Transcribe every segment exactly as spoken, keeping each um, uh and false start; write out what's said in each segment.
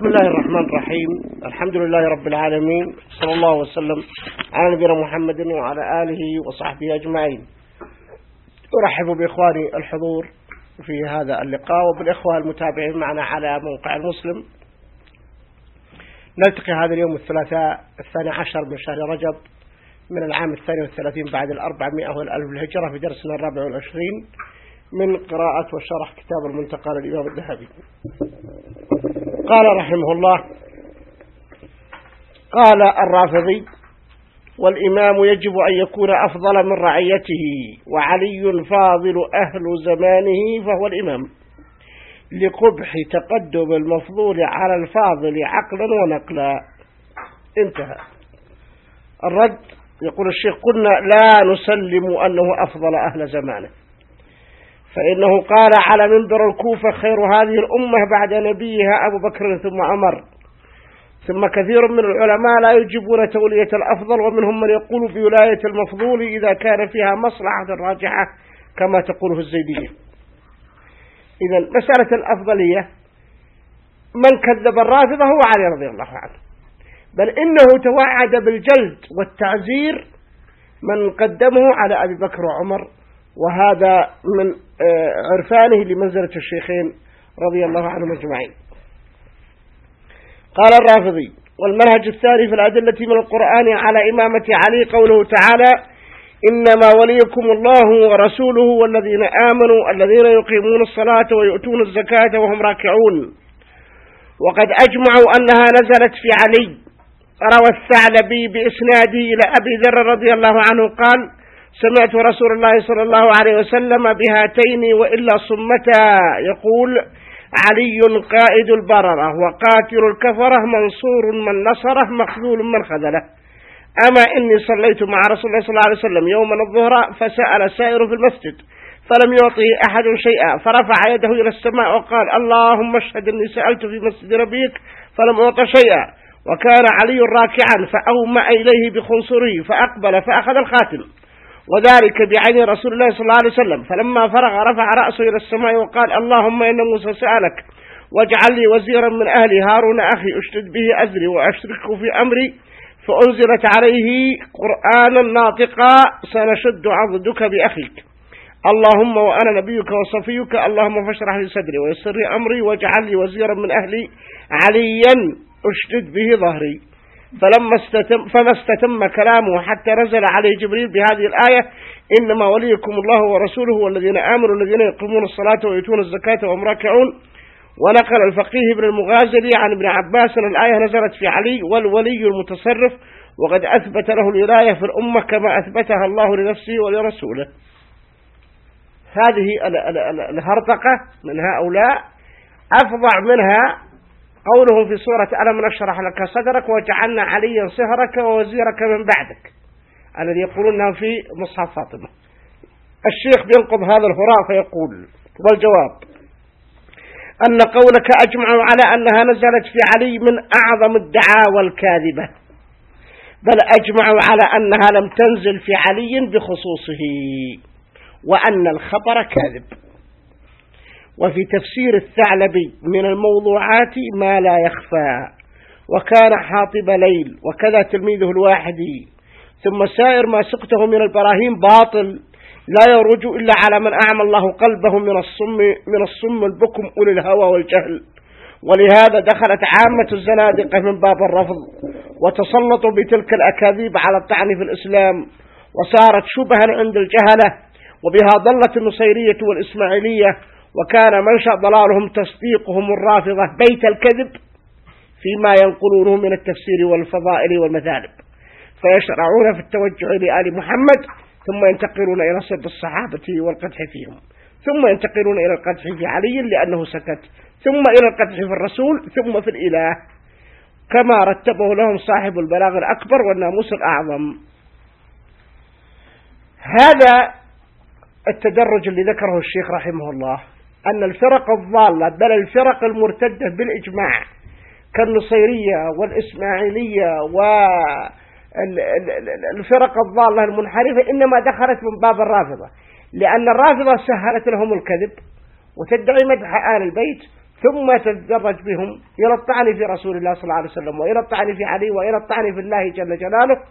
الله الرحمن الرحيم. الحمد لله رب العالمين، صلى الله وسلم على نبينا محمد وعلى آله وصحبه أجمعين. أرحب بإخواني الحضور في هذا اللقاء وبالإخوة المتابعين معنا على موقع المسلم. نلتقي هذا اليوم الثلاثاء الثاني عشر من شهر رجب من العام الثاني والثلاثين بعد الأربعمائة والألف الهجرة في درسنا الرابع والعشرين من قراءة وشرح كتاب المنتقى للإمام الذهبي. قال رحمه الله: قال الرافضي: والإمام يجب أن يكون أفضل من رعيته، وعلي فاضل أهل زمانه فهو الإمام، لقبح تقدم المفضول على الفاضل عقلا ونقلا. انتهى الرد. يقول الشيخ: قلنا لا نسلم أنه أفضل أهل زمانه، فإنه قال على منبر الكوفة: خير هذه الأمة بعد نبيها أبو بكر ثم عمر. ثم كثير من العلماء لا يجيبون تولية الأفضل، ومنهم من يقول بولاية المفضول إذا كان فيها مصلحة راجحة كما تقوله الزيدية. إذن مسألة الأفضلية من كذب الرافضة هو علي رضي الله عنه، بل إنه توعد بالجلد والتعزير من قدمه على أبي بكر وعمر، وهذا من عرفانه لمنزلة الشيخين رضي الله عنهم أجمعين. قال الرافضي: والمنهج الثاني في الأدلة من القرآن على إمامة علي قوله تعالى: إنما وليكم الله ورسوله والذين آمنوا الذين يقيمون الصلاة ويؤتون الزكاة وهم راكعون. وقد أجمعوا أنها نزلت في علي. روى الثعلبي بإسناده إلى أبي ذر رضي الله عنه قال: سمعت رسول الله صلى الله عليه وسلم بهاتين وإلا صمتا يقول: علي قائد البررة وقاتل الكفرة منصور من نصره مخذول من خذله. أما إني صليت مع رسول الله صلى الله عليه وسلم يوما الظهر فسأل سائر في المسجد فلم يعطه أحد شيئا، فرفع يده إلى السماء وقال: اللهم اشهد إني سألت في مسجد ربيك فلم أعط شيئا. وكان علي راكعا فأومأ إليه بخنصره فأقبل فأخذ الخاتم، وذلك بعين رسول الله صلى الله عليه وسلم. فلما فرغ رفع رأسه إلى السماء وقال: اللهم إن موسى سألك واجعل لي وزيرا من أهلي هارون أخي أشتد به أزري وأشركه في أمري، فأنزلت عليه قرآنا ناطقا سنشد عضدك بأخيك، اللهم وأنا نبيك وصفيك، اللهم فاشرح لي صدري ويسر لي أمري واجعل لي وزيرا من أهلي عليا أشتد به ظهري. فلما استتم فما استتم كلامه حتى نزل عليه جبريل بهذه الآية: إنما وليكم الله ورسوله والذين آمنوا الذين يقيمون الصلاة ويؤتون الزكاة وهم راكعون. ونقل الفقيه ابن المغازلي عن ابن عباس أن الآية نزلت في علي والولي المتصرف، وقد أثبت له الولاية في الأمة كما أثبتها الله لنفسه ولرسوله. هذه الهرطقة من هؤلاء أفظع منها قولهم في سورة ألم نشرح لك صدرك وجعلنا عليا صهرك ووزيرك من بعدك، الذي يقولونها في مصحف فاطمة. الشيخ بينقض هذا الهراء فيقول: والجواب أن قولك أجمعوا على أنها نزلت في علي من أعظم الدعاوى الكاذبة، بل أجمعوا على أنها لم تنزل في علي بخصوصه، وأن الخبر كاذب. وفي تفسير الثعلبي من الموضوعات ما لا يخفى، وكان حاطب ليل، وكذا تلميذه الواحدي. ثم سائر ما سقته من البراهين باطل لا يرج إلا على من أعمى الله قلبه من الصم من الصم البكم أولي الهوى والجهل. ولهذا دخلت عامة الزنادقة من باب الرفض، وتسلطوا بتلك الأكاذيب على الطعن في الإسلام، وصارت شبها عند الجهلة، وبها ضلت النصيرية والإسماعيلية. وكان منشأ ضلالهم تصديقهم الرافضة بيت الكذب فيما ينقلونه من التفسير والفضائل والمثالب، فيشرعون في التوجه لآل محمد، ثم ينتقلون إلى سب الصحابة والقدح فيهم، ثم ينتقلون إلى القدح في علي لأنه سكت، ثم إلى القدح في الرسول، ثم في الإله، كما رتبه لهم صاحب البلاغ الأكبر والناموس الأعظم. هذا التدرج اللي ذكره الشيخ رحمه الله، أن الفرق الضالة بل الفرق المرتدة بالإجماع كالنصيرية والإسماعيلية والفرق الضالة المنحرفة إنما دخلت من باب الرافضة، لأن الرافضة سهلت لهم الكذب وتدعي مدح آل البيت، ثم تتدرج بهم إلى الطعن في رسول الله صلى الله عليه وسلم، وإلى الطعن في علي، وإلى الطعن في الله جل جلاله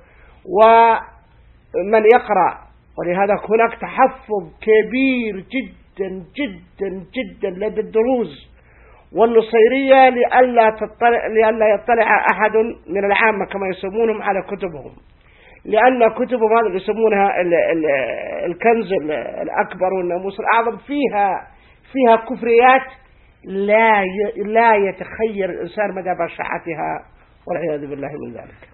ومن يقرأ. ولهذا هناك تحفظ كبير جدا جدا جدا لدى الدروز والنصيرية لئلا تطلع لئلا يطلع أحد من العامة كما يسمونهم على كتبهم، لأن كتبهم هذا يسمونها ال ال الكنز الأكبر والناموس الأعظم فيها فيها كفريات لا لا يتخيل الإنسان مدى بشاعتها والعياذ بالله من ذلك.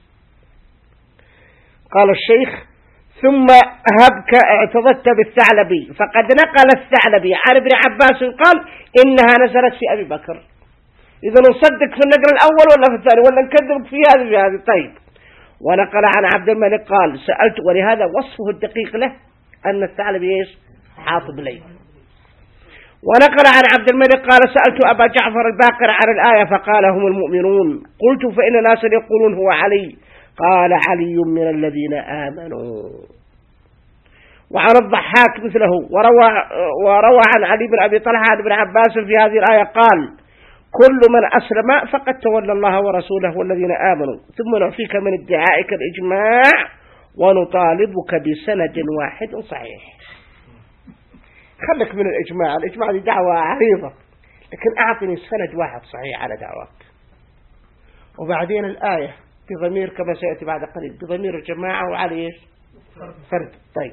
قال الشيخ: ثم هبك اعتضدت بالثعلبي، فقد نقل الثعلبي عن ابن عباس قال إنها نزلت في أبي بكر. إذا نصدق في النقل الأول ولا في الثاني ولا نكذب في هذه في هذه؟ طيب. ونقل عن عبد الملك قال: سألت، ولهذا وصفه الدقيق له أن الثعلبي إيش؟ حاطب ليل. ونقل عن عبد الملك قال: سألت أبا جعفر الباقر عن الآية فقال: هم المؤمنون. قلت: فإن ناسا يقولون هو علي. قال: علي من الذين آمنوا. وعن الضحاك مثله. وروى, وروى عن علي بن أبي طلحة عن ابن عباس في هذه الآية قال: كل من أسلم فقد تولى الله ورسوله والذين آمنوا، ثم نعفيك من ادعائك الإجماع ونطالبك بسند واحد صحيح. خلك من الإجماع، الإجماع دي دعوة عريضة، لكن أعطني سند واحد صحيح على دعواك. وبعدين الآية بضمير كما سيأتي بعد قليل بضمير الجماعة وعلى فرد. طيب.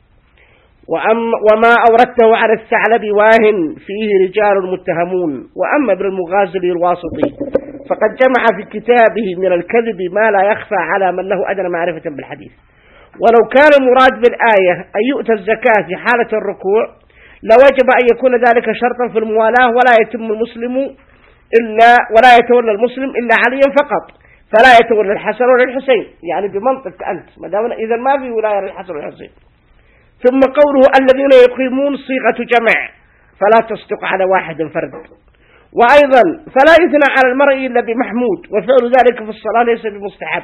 وما أوردته على الثعلبي واهن فيه رجال متهمون. وأما ابن المغازلي الواسطي فقد جمع في كتابه من الكذب ما لا يخفى على من له أدنى معرفة بالحديث. ولو كان المراد بالآية أن يؤتى الزكاة في حالة الركوع لوجب أن يكون ذلك شرطا في الموالاة، ولا يتم المسلم إلا ولا يتولى المسلم إلا عليا فقط، فلا يتولى الحسن ولا الحسين. يعني بمنطق أنت ما دام إذا ما في ولاية للحسن والحسين. ثم قوله الذين يقيمون صيغة جمع فلا تصدق على واحد فرد. وأيضا فلا يثنى على المرء إلا بمحمود، وفعل ذلك في الصلاة ليس بمستحب.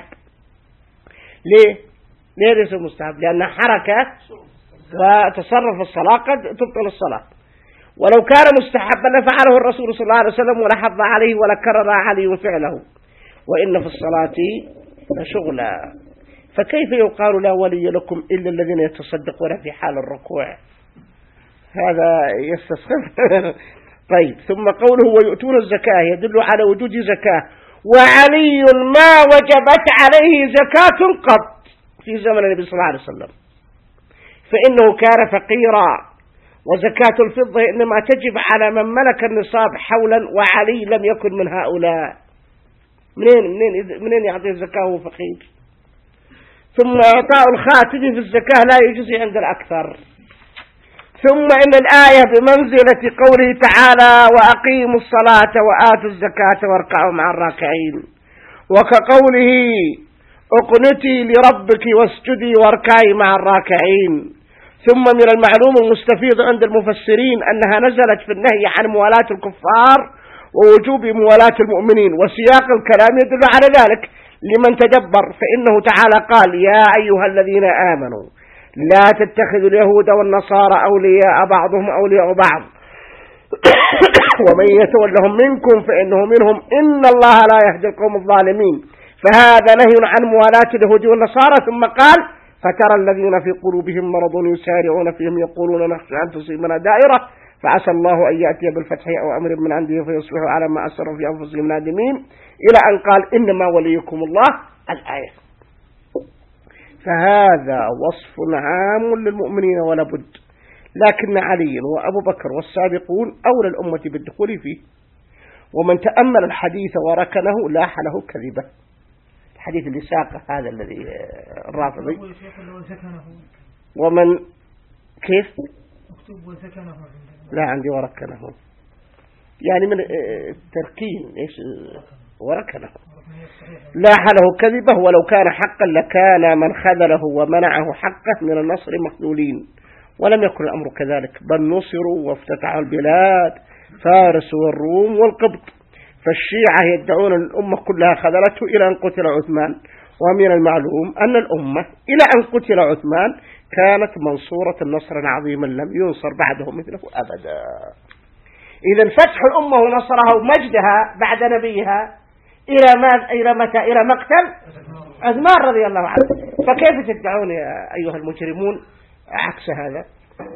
ليه؟ ليه ليس بمستحب؟ لأن حركة وتصرف الصلاة قد تبطل الصلاة. ولو كان مستحبا لفعله الرسول صلى الله عليه وسلم ولحظ عليه ولكرر عليه فعله، وإن في الصلاة لشغلا. فكيف يقال لا ولي لكم إلا الذين يتصدقون في حال الركوع؟ هذا يستصغر. طيب. ثم قوله ويؤتون الزكاة يدل على وجود زكاة، وعلي ما وجبت عليه زكاة قط في زمن النبي صلى الله عليه وسلم، فإنه كان فقيرا، وزكاة الفضة إنما تجب على من ملك النصاب حولا، وعلي لم يكن من هؤلاء. منين منين منين يعطي الزكاة وهو فقير؟ ثم إعطاء الخاتم في الزكاة لا يجزي عند الأكثر. ثم إن الآية بمنزلة قوله تعالى وأقيموا الصلاة وآتوا الزكاة واركعوا مع الراكعين، وكقوله اقنتي لربك واسجدي واركعي مع الراكعين. ثم من المعلوم المستفيض عند المفسرين أنها نزلت في النهي عن موالاة الكفار ووجوب موالاة المؤمنين، وسياق الكلام يدل على ذلك لمن تدبر، فإنه تعالى قال يا أيها الذين آمنوا لا تتخذوا اليهود والنصارى أولياء بعضهم أولياء بعض ومن يتولهم منكم فإنه منهم إن الله لا يهدي القوم الظالمين. فهذا نهي عن موالاة اليهود والنصارى. ثم قال فترى الذين في قلوبهم مرض يسارعون فيهم يقولون نخشى أن تصيبنا دائرة فعسى الله أن يأتي بالفتح أو أمر من عنده فيصبحوا على ما أسروا في أنفسهم نادمين، إلى أن قال إنما وليكم الله الآية. فهذا وصف عام للمؤمنين ولا بد، لكن علي وأبو بكر والسابقون أولى الأمة بالدخول فيه. ومن تأمل الحديث وركنه لاح له كذبة. الحديث اللي ساقه هذا الذي الرافضي. ومن كيف مكتوب وسكنه لا عندي وركنه، يعني من التركين إيش وركنه لاح له كذبه، ولو كان حقا لكان من خذله ومنعه حقه من النصر مخذولين، ولم يكن الأمر كذلك، بل نصروا وافتتحوا البلاد فارس والروم والقبط. فالشيعة يدعون أن الأمة كلها خذلته إلى أن قتل عثمان، ومن المعلوم أن الأمة إلى أن قتل عثمان كانت منصورة نصرا عظيما لم ينصر بعده مثله أبدا. إذا فتح الأمة ونصرها ومجدها بعد نبيها إلى ما إلى متى؟ إلى مقتل عثمان رضي الله عنه. فكيف تدعون يا أيها المجرمون عكس هذا؟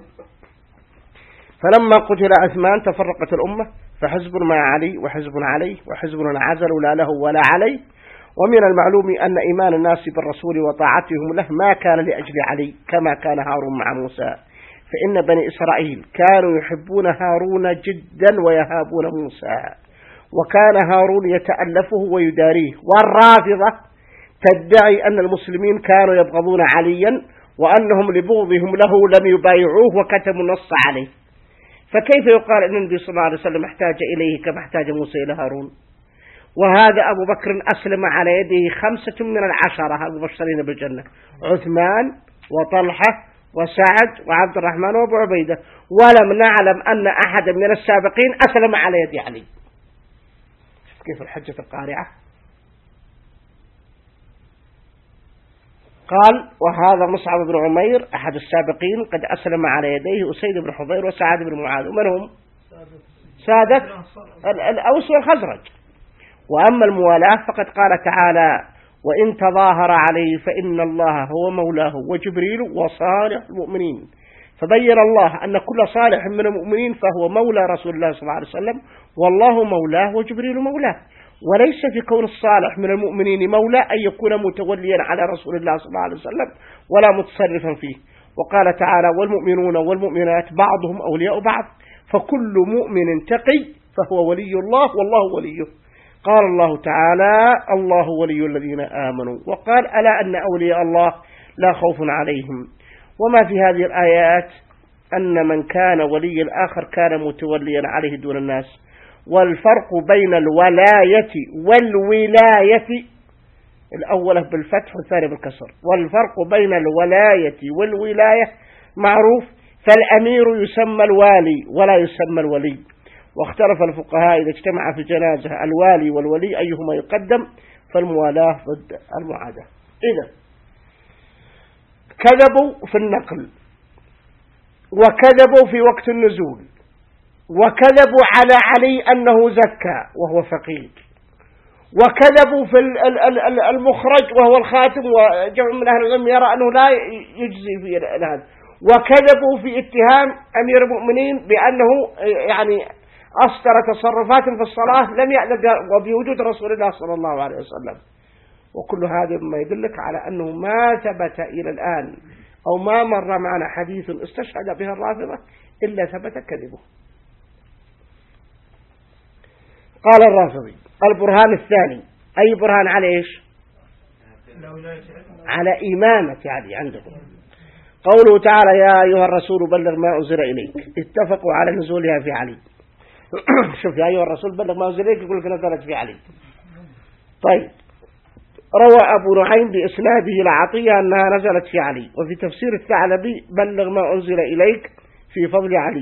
فلما قتل عثمان تفرقت الأمة، فحزب مع علي وحزب عليه وحزب انعزل لا له ولا عليه. ومن المعلوم أن إيمان الناس بالرسول وطاعتهم له ما كان لأجل علي كما كان هارون مع موسى، فإن بني إسرائيل كانوا يحبون هارون جدا ويهابون موسى، وكان هارون يتألفه ويداريه. والرافضة تدعي أن المسلمين كانوا يبغضون عليا وأنهم لبغضهم له لم يبايعوه وكتموا النص عليه. فكيف يقال أن النبي صلى الله عليه وسلم احتاج إليه كما احتاج موسى إلى هارون؟ وهذا أبو بكر أسلم على يده خمسة من العشرة المبشرين بالجنة، عثمان وطلحة وسعد وعبد الرحمن وابو عبيدة، ولم نعلم أن أحد من السابقين أسلم على يد علي. كيف الحجة القارعة؟ قال وهذا مصعب بن عمير أحد السابقين قد أسلم على يديه أسيد بن حضير وسعد بن معاذ. ومن هم؟ سادة الأوس والخزرج. وأما الموالاة فقد قال تعالى وإن تظاهر عليه فإن الله هو مولاه وجبريل وصالح المؤمنين. فبين الله أن كل صالح من المؤمنين فهو مولى رسول الله صلى الله عليه وسلم، والله مولاه وجبريل مولاه. وليس في كون الصالح من المؤمنين مولى أن يكون متوليا على رسول الله صلى الله عليه وسلم ولا متصرفا فيه. وقال تعالى والمؤمنون والمؤمنات بعضهم أولياء بعض، فكل مؤمن تقي فهو ولي الله والله وليه. قال الله تعالى الله ولي الذين آمنوا، وقال ألا أن أولياء الله لا خوف عليهم. وما في هذه الآيات أن من كان ولي الآخر كان متوليا عليه دون الناس. والفرق بين الولاية والولاية، الأولى بالفتح والثاني بالكسر، والفرق بين الولاية والولاية معروف، فالأمير يسمى الوالي ولا يسمى الولي. واختلف الفقهاء إذا اجتمع في جنازة الوالي والولي أيهما يقدم، فالموالاة ضد المعاداة. إذا كذبوا في النقل، وكذبوا في وقت النزول، وكذبوا على علي أنه زكى وهو فقير، وكذبوا في المخرج وهو الخاتم، وجمع من أهل العلم يرى أنه لا يجزي في هذا، وكذبوا في اتهام أمير المؤمنين بأنه يعني أصدر تصرفات في الصلاة لم يعلم وبوجود رسول الله صلى الله عليه وسلم. وكل هذا مما يدلك على أنه ما ثبت إلى الآن أو ما مر معنا حديث استشهد بها الرافضة إلا ثبت كذبه. قال الرافضي البرهان الثاني، أي برهان على إيش؟ على إمامة علي عندكم. قوله تعالى يا أيها الرسول بلغ ما أنزل إليك، اتفقوا على نزولها في علي. شوف يا أيها الرسول بلغ ما أنزل إليك يقول لك نزلت في علي. طيب روى أبو نعيم بإسناده العطية أنها نزلت في علي. وفي تفسير الثعلبي بلغ ما أنزل إليك في فضل علي.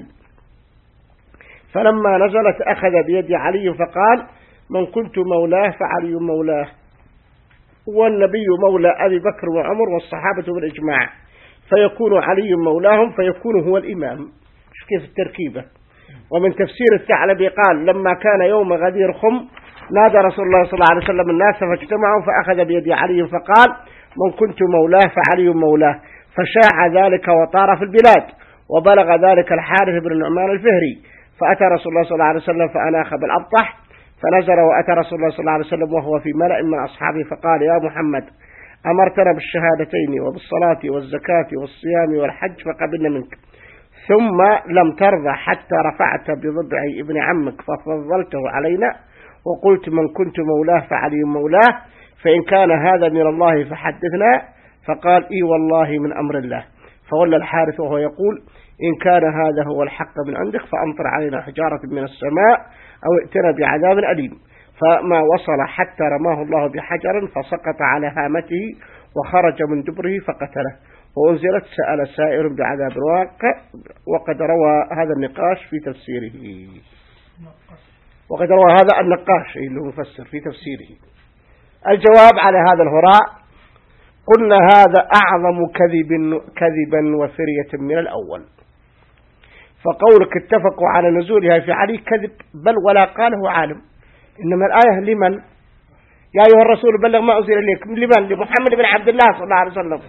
فلما نزلت أخذ بيد علي فقال من كنت مولاه فعلي مولاه، والنبي مولى أبي بكر وعمر والصحابة بالإجماع، فيكون علي مولاهم فيكون هو الإمام. شوف كيف التركيبة. ومن تفسير الثعلبي قال لما كان يوم غدير خم نادى رسول الله صلى الله عليه وسلم الناس فاجتمعوا فأخذ بيد علي فقال من كنت مولاه فعلي مولاه، فشاع ذلك وطار في البلاد. وبلغ ذلك الحارث بن النعمان الفهري، فأتى رسول الله صلى الله عليه وسلم فأناخ بالأبطح، فنزل وأتى رسول الله صلى الله عليه وسلم وهو في ملأ من أصحابه فقال يا محمد أمرتنا بالشهادتين وبالصلاة والزكاة والصيام والحج فقبلنا منك، ثم لم ترضى حتى رفعت بضبع ابن عمك ففضلته علينا، وقلت من كنت مولاه فعلي مولاه، فإن كان هذا من الله فحدثنا. فقال إي والله من أمر الله. فولى الحارث وهو يقول إن كان هذا هو الحق من عندك فأمطر علينا حجارة من السماء أو ائتنا بعذاب أليم. فما وصل حتى رماه الله بحجر فسقط على هامته وخرج من دبره فقتله. وأنزلت سأل سائر بعذاب الواقع. وقد روى هذا النقاش في تفسيره، وقد روى هذا النقاش اللي هو مفسر في تفسيره. الجواب على هذا الهراء قلنا هذا أعظم كذب كذبا وفرية من الأول. فقولك اتفقوا على نزولها في علي كذب، بل ولا قاله عالم. إنما الآية لمن؟ يا أيها الرسول بلغ ما أنزل إليك، لمن؟ لمحمد بن عبد الله صلى الله عليه وسلم.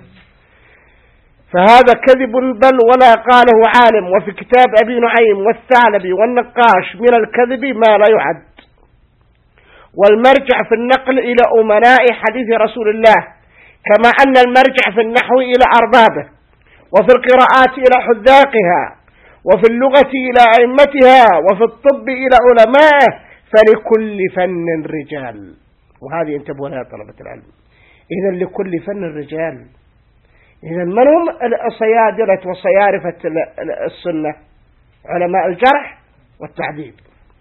فهذا كذب بل ولا قاله عالم. وفي كتاب أبي نعيم والثعلبي والنقاش من الكذب ما لا يعد. والمرجع في النقل إلى أمناء حديث رسول الله، كما أن المرجع في النحو إلى أربابه، وفي القراءات إلى حذاقها، وفي اللغة إلى أئمتها، وفي الطب إلى علمائه، فلكل فن رجال. وهذه انتبهوا لها طلبة العلم. إذن لكل فن رجال. إذن من هم الصيادلة وصيارفة السنة؟ علماء الجرح والتعديل.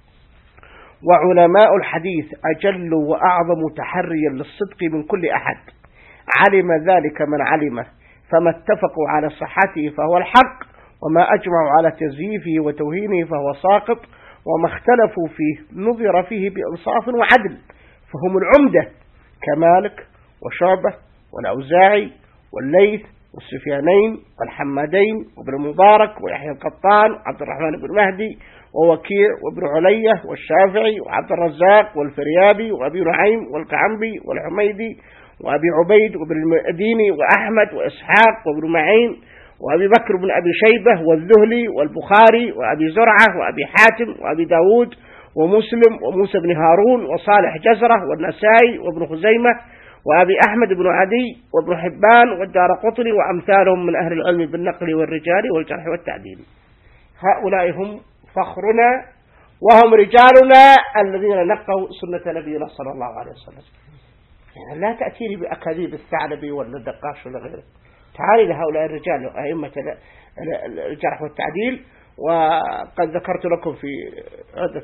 وعلماء الحديث أجل وأعظم تحريا للصدق من كل أحد، علم ذلك من علمه، فما اتفقوا على صحته فهو الحق، وما أجمعوا على تزييفه وتوهينه فهو ساقط، وما اختلفوا فيه نظر فيه بإنصاف وعدل، فهم العمدة كمالك وشعبة والأوزاعي والليث والسفيانين والحمادين وابن المبارك ويحيى القطان وعبد الرحمن بن مهدي ووكيع وابن علية والشافعي وعبد الرزاق والفريابي وأبي نعيم والكعنبي والحميدي وأبي عبيد وابن المديني وأحمد وإسحاق وابن معين وأبي بكر بن أبي شيبة والذهلي والبخاري وأبي زرعة وأبي حاتم وأبي داود ومسلم وموسى بن هارون وصالح جزرة والنسائي وابن خزيمة وأبي أحمد بن عدي وابن حبان والدارقطني وأمثالهم من أهل العلم بالنقل والرجال والجرح والتعديل. هؤلاء هم فخرنا وهم رجالنا الذين نقوا سنة نبينا صلى الله عليه وسلم. يعني لا تأتيني بأكاذيب الثعلبي ولا الدقاش ولا غيره. تعالي لهؤلاء الرجال أئمة الجرح والتعديل. وقد ذكرت لكم في عدة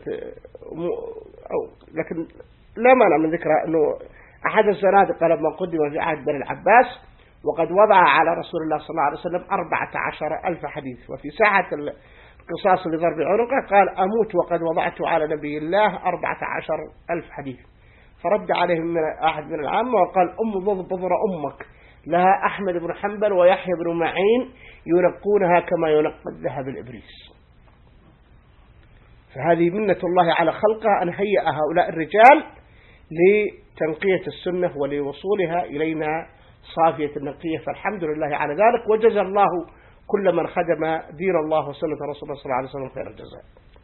أو لكن لا مانع من ذكرى أنه أحد الزنادقة لما قدم في عهد بن العباس وقد وضع على رسول الله صلى الله عليه وسلم أربعة عشر ألف حديث، وفي ساعة القصاص لضرب عنقه قال أموت وقد وضعت على نبي الله أربعة عشر ألف حديث. فرد عليه من أحد من العامة وقال أم ضض بضر أمك، لها أحمد بن حنبل ويحيى بن معين ينقونها كما ينقى الذهب الإبريس. فهذه منة الله على خلقها أن هيأ هؤلاء الرجال لتنقية السنة ولوصولها إلينا صافية النقية، فالحمد لله على ذلك، وجزى الله كل من خدم دين الله وسنة رسول الله صلى الله عليه وسلم خير الجزاء.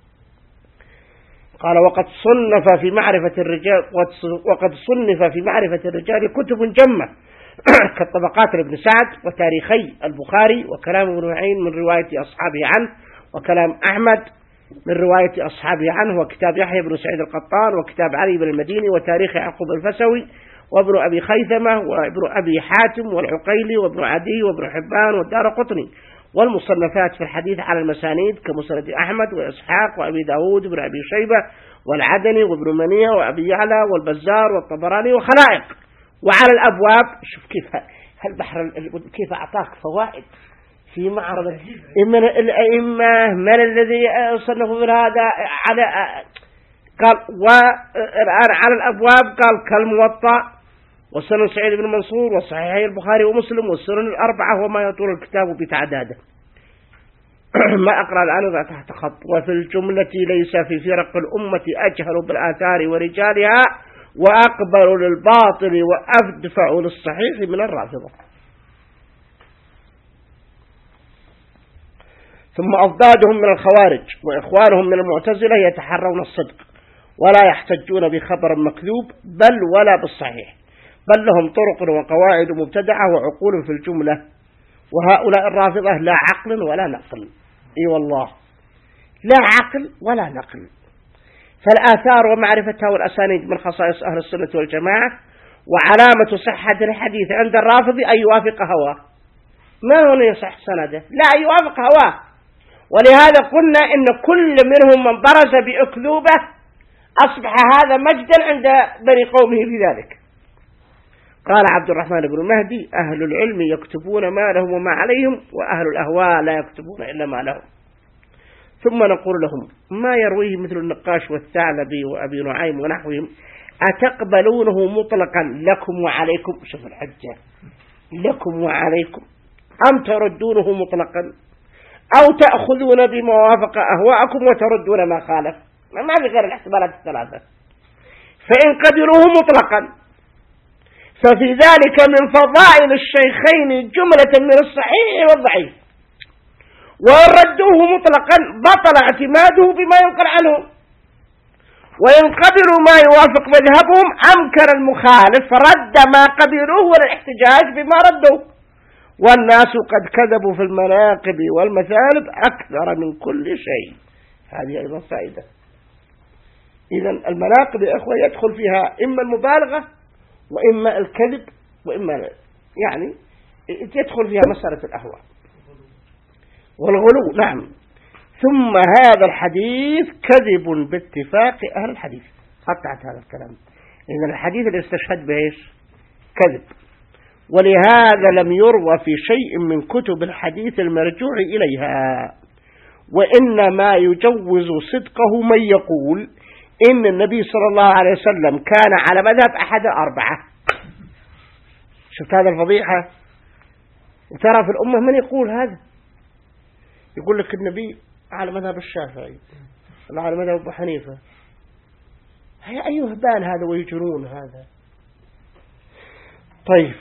قال وقد صنف في معرفة الرجال وقد صنف في معرفة الرجال كتب جمة كالطبقات لابن سعد وتاريخي البخاري وكلام ابن معين من رواية أصحابه عنه وكلام أحمد من رواية أصحابه عنه وكتاب يحيى بن سعيد القطان وكتاب علي بن المديني وتاريخ يعقوب الفسوي وابن أبي خيثمة وابن أبي حاتم والعقيلي وابن عدي وابن حبان والدارقطني، والمصنفات في الحديث على المسانيد كمسند أحمد وإسحاق وأبي داود وابن أبي شيبة والعدني وابن منية وأبي يعلى والبزار والطبراني وخلائق. وعلى الأبواب شوف كيف هالبحر كيف أعطاك فوائد في معرض من الأئمة من الذي صنفوا من هذا على قال والآن على الأبواب قال كالموطأ وسنن سعيد بن منصور وصحيحي البخاري ومسلم والسنن الأربعة وما يطول الكتاب بتعداده. ما أقرأ الآن تحت خط. وفي الجملة ليس في فرق الأمة أجهل بالآثار ورجالها وأقبل للباطل وأدفع للصحيح من الرافضة. ثم أضدادهم من الخوارج وإخوانهم من المعتزلة يتحرون الصدق ولا يحتجون بخبر مكذوب بل ولا بالصحيح، بل لهم طرق وقواعد مبتدعة وعقول في الجملة. وهؤلاء الرافضة لا عقل ولا نقل. اي والله لا عقل ولا نقل. فالآثار ومعرفتها والأسانيد من خصائص أهل السنة والجماعة، وعلامة صحة الحديث عند الرافض أن يوافق هواه. ما هو يصح سنده؟ لا يوافق هواه. ولهذا قلنا إن كل منهم من برز بأكذوبة أصبح هذا مجدا عند بني قومه بذلك. قال عبد الرحمن بن مهدي أهل العلم يكتبون ما لهم وما عليهم، وأهل الأهواء لا يكتبون إلا ما لهم. ثم نقول لهم ما يرويه مثل النقاش والثعلبي وأبي نعيم ونحوهم أتقبلونه مطلقا لكم وعليكم؟ شوف الحجة، لكم وعليكم، أم تردونه مطلقا؟ أو تأخذون بما وافق أهواءكم وتردون ما خالف. ما في غير الاحتمالات الثلاثة. فإن قبلوه مطلقا ففي ذلك من فضائل الشيخين جملة من الصحيح والضعيف، وإن ردوه مطلقا بطل اعتماده بما ينقل عنه، وإن قبلوا ما يوافق مذهبهم أمكن المخالف رد ما قبلوه والاحتجاج بما ردوا. والناس قد كذبوا في المناقب والمثالب أكثر من كل شيء. هذه أيضا فائدة. إذن المناقب يا إخوة يدخل فيها إما المبالغة وإما الكذب وإما يعني يدخل فيها مسألة الأهواء والغلو. نعم. ثم هذا الحديث كذب باتفاق أهل الحديث. قطعت هذا الكلام. إذن الحديث اللي استشهد بإيش؟ كذب. ولهذا لم يروى في شيء من كتب الحديث المرجوع إليها، وإنما يجوز صدقه من يقول إن النبي صلى الله عليه وسلم كان على مذهب أحد الأربعة. شفت هذا الفضيحة؟ وترى في الأمة من يقول هذا؟ يقول لك النبي على مذهب الشافعي ولا على مذهب أبو حنيفة. هي أي هبان هذا ويجرون هذا. طيب.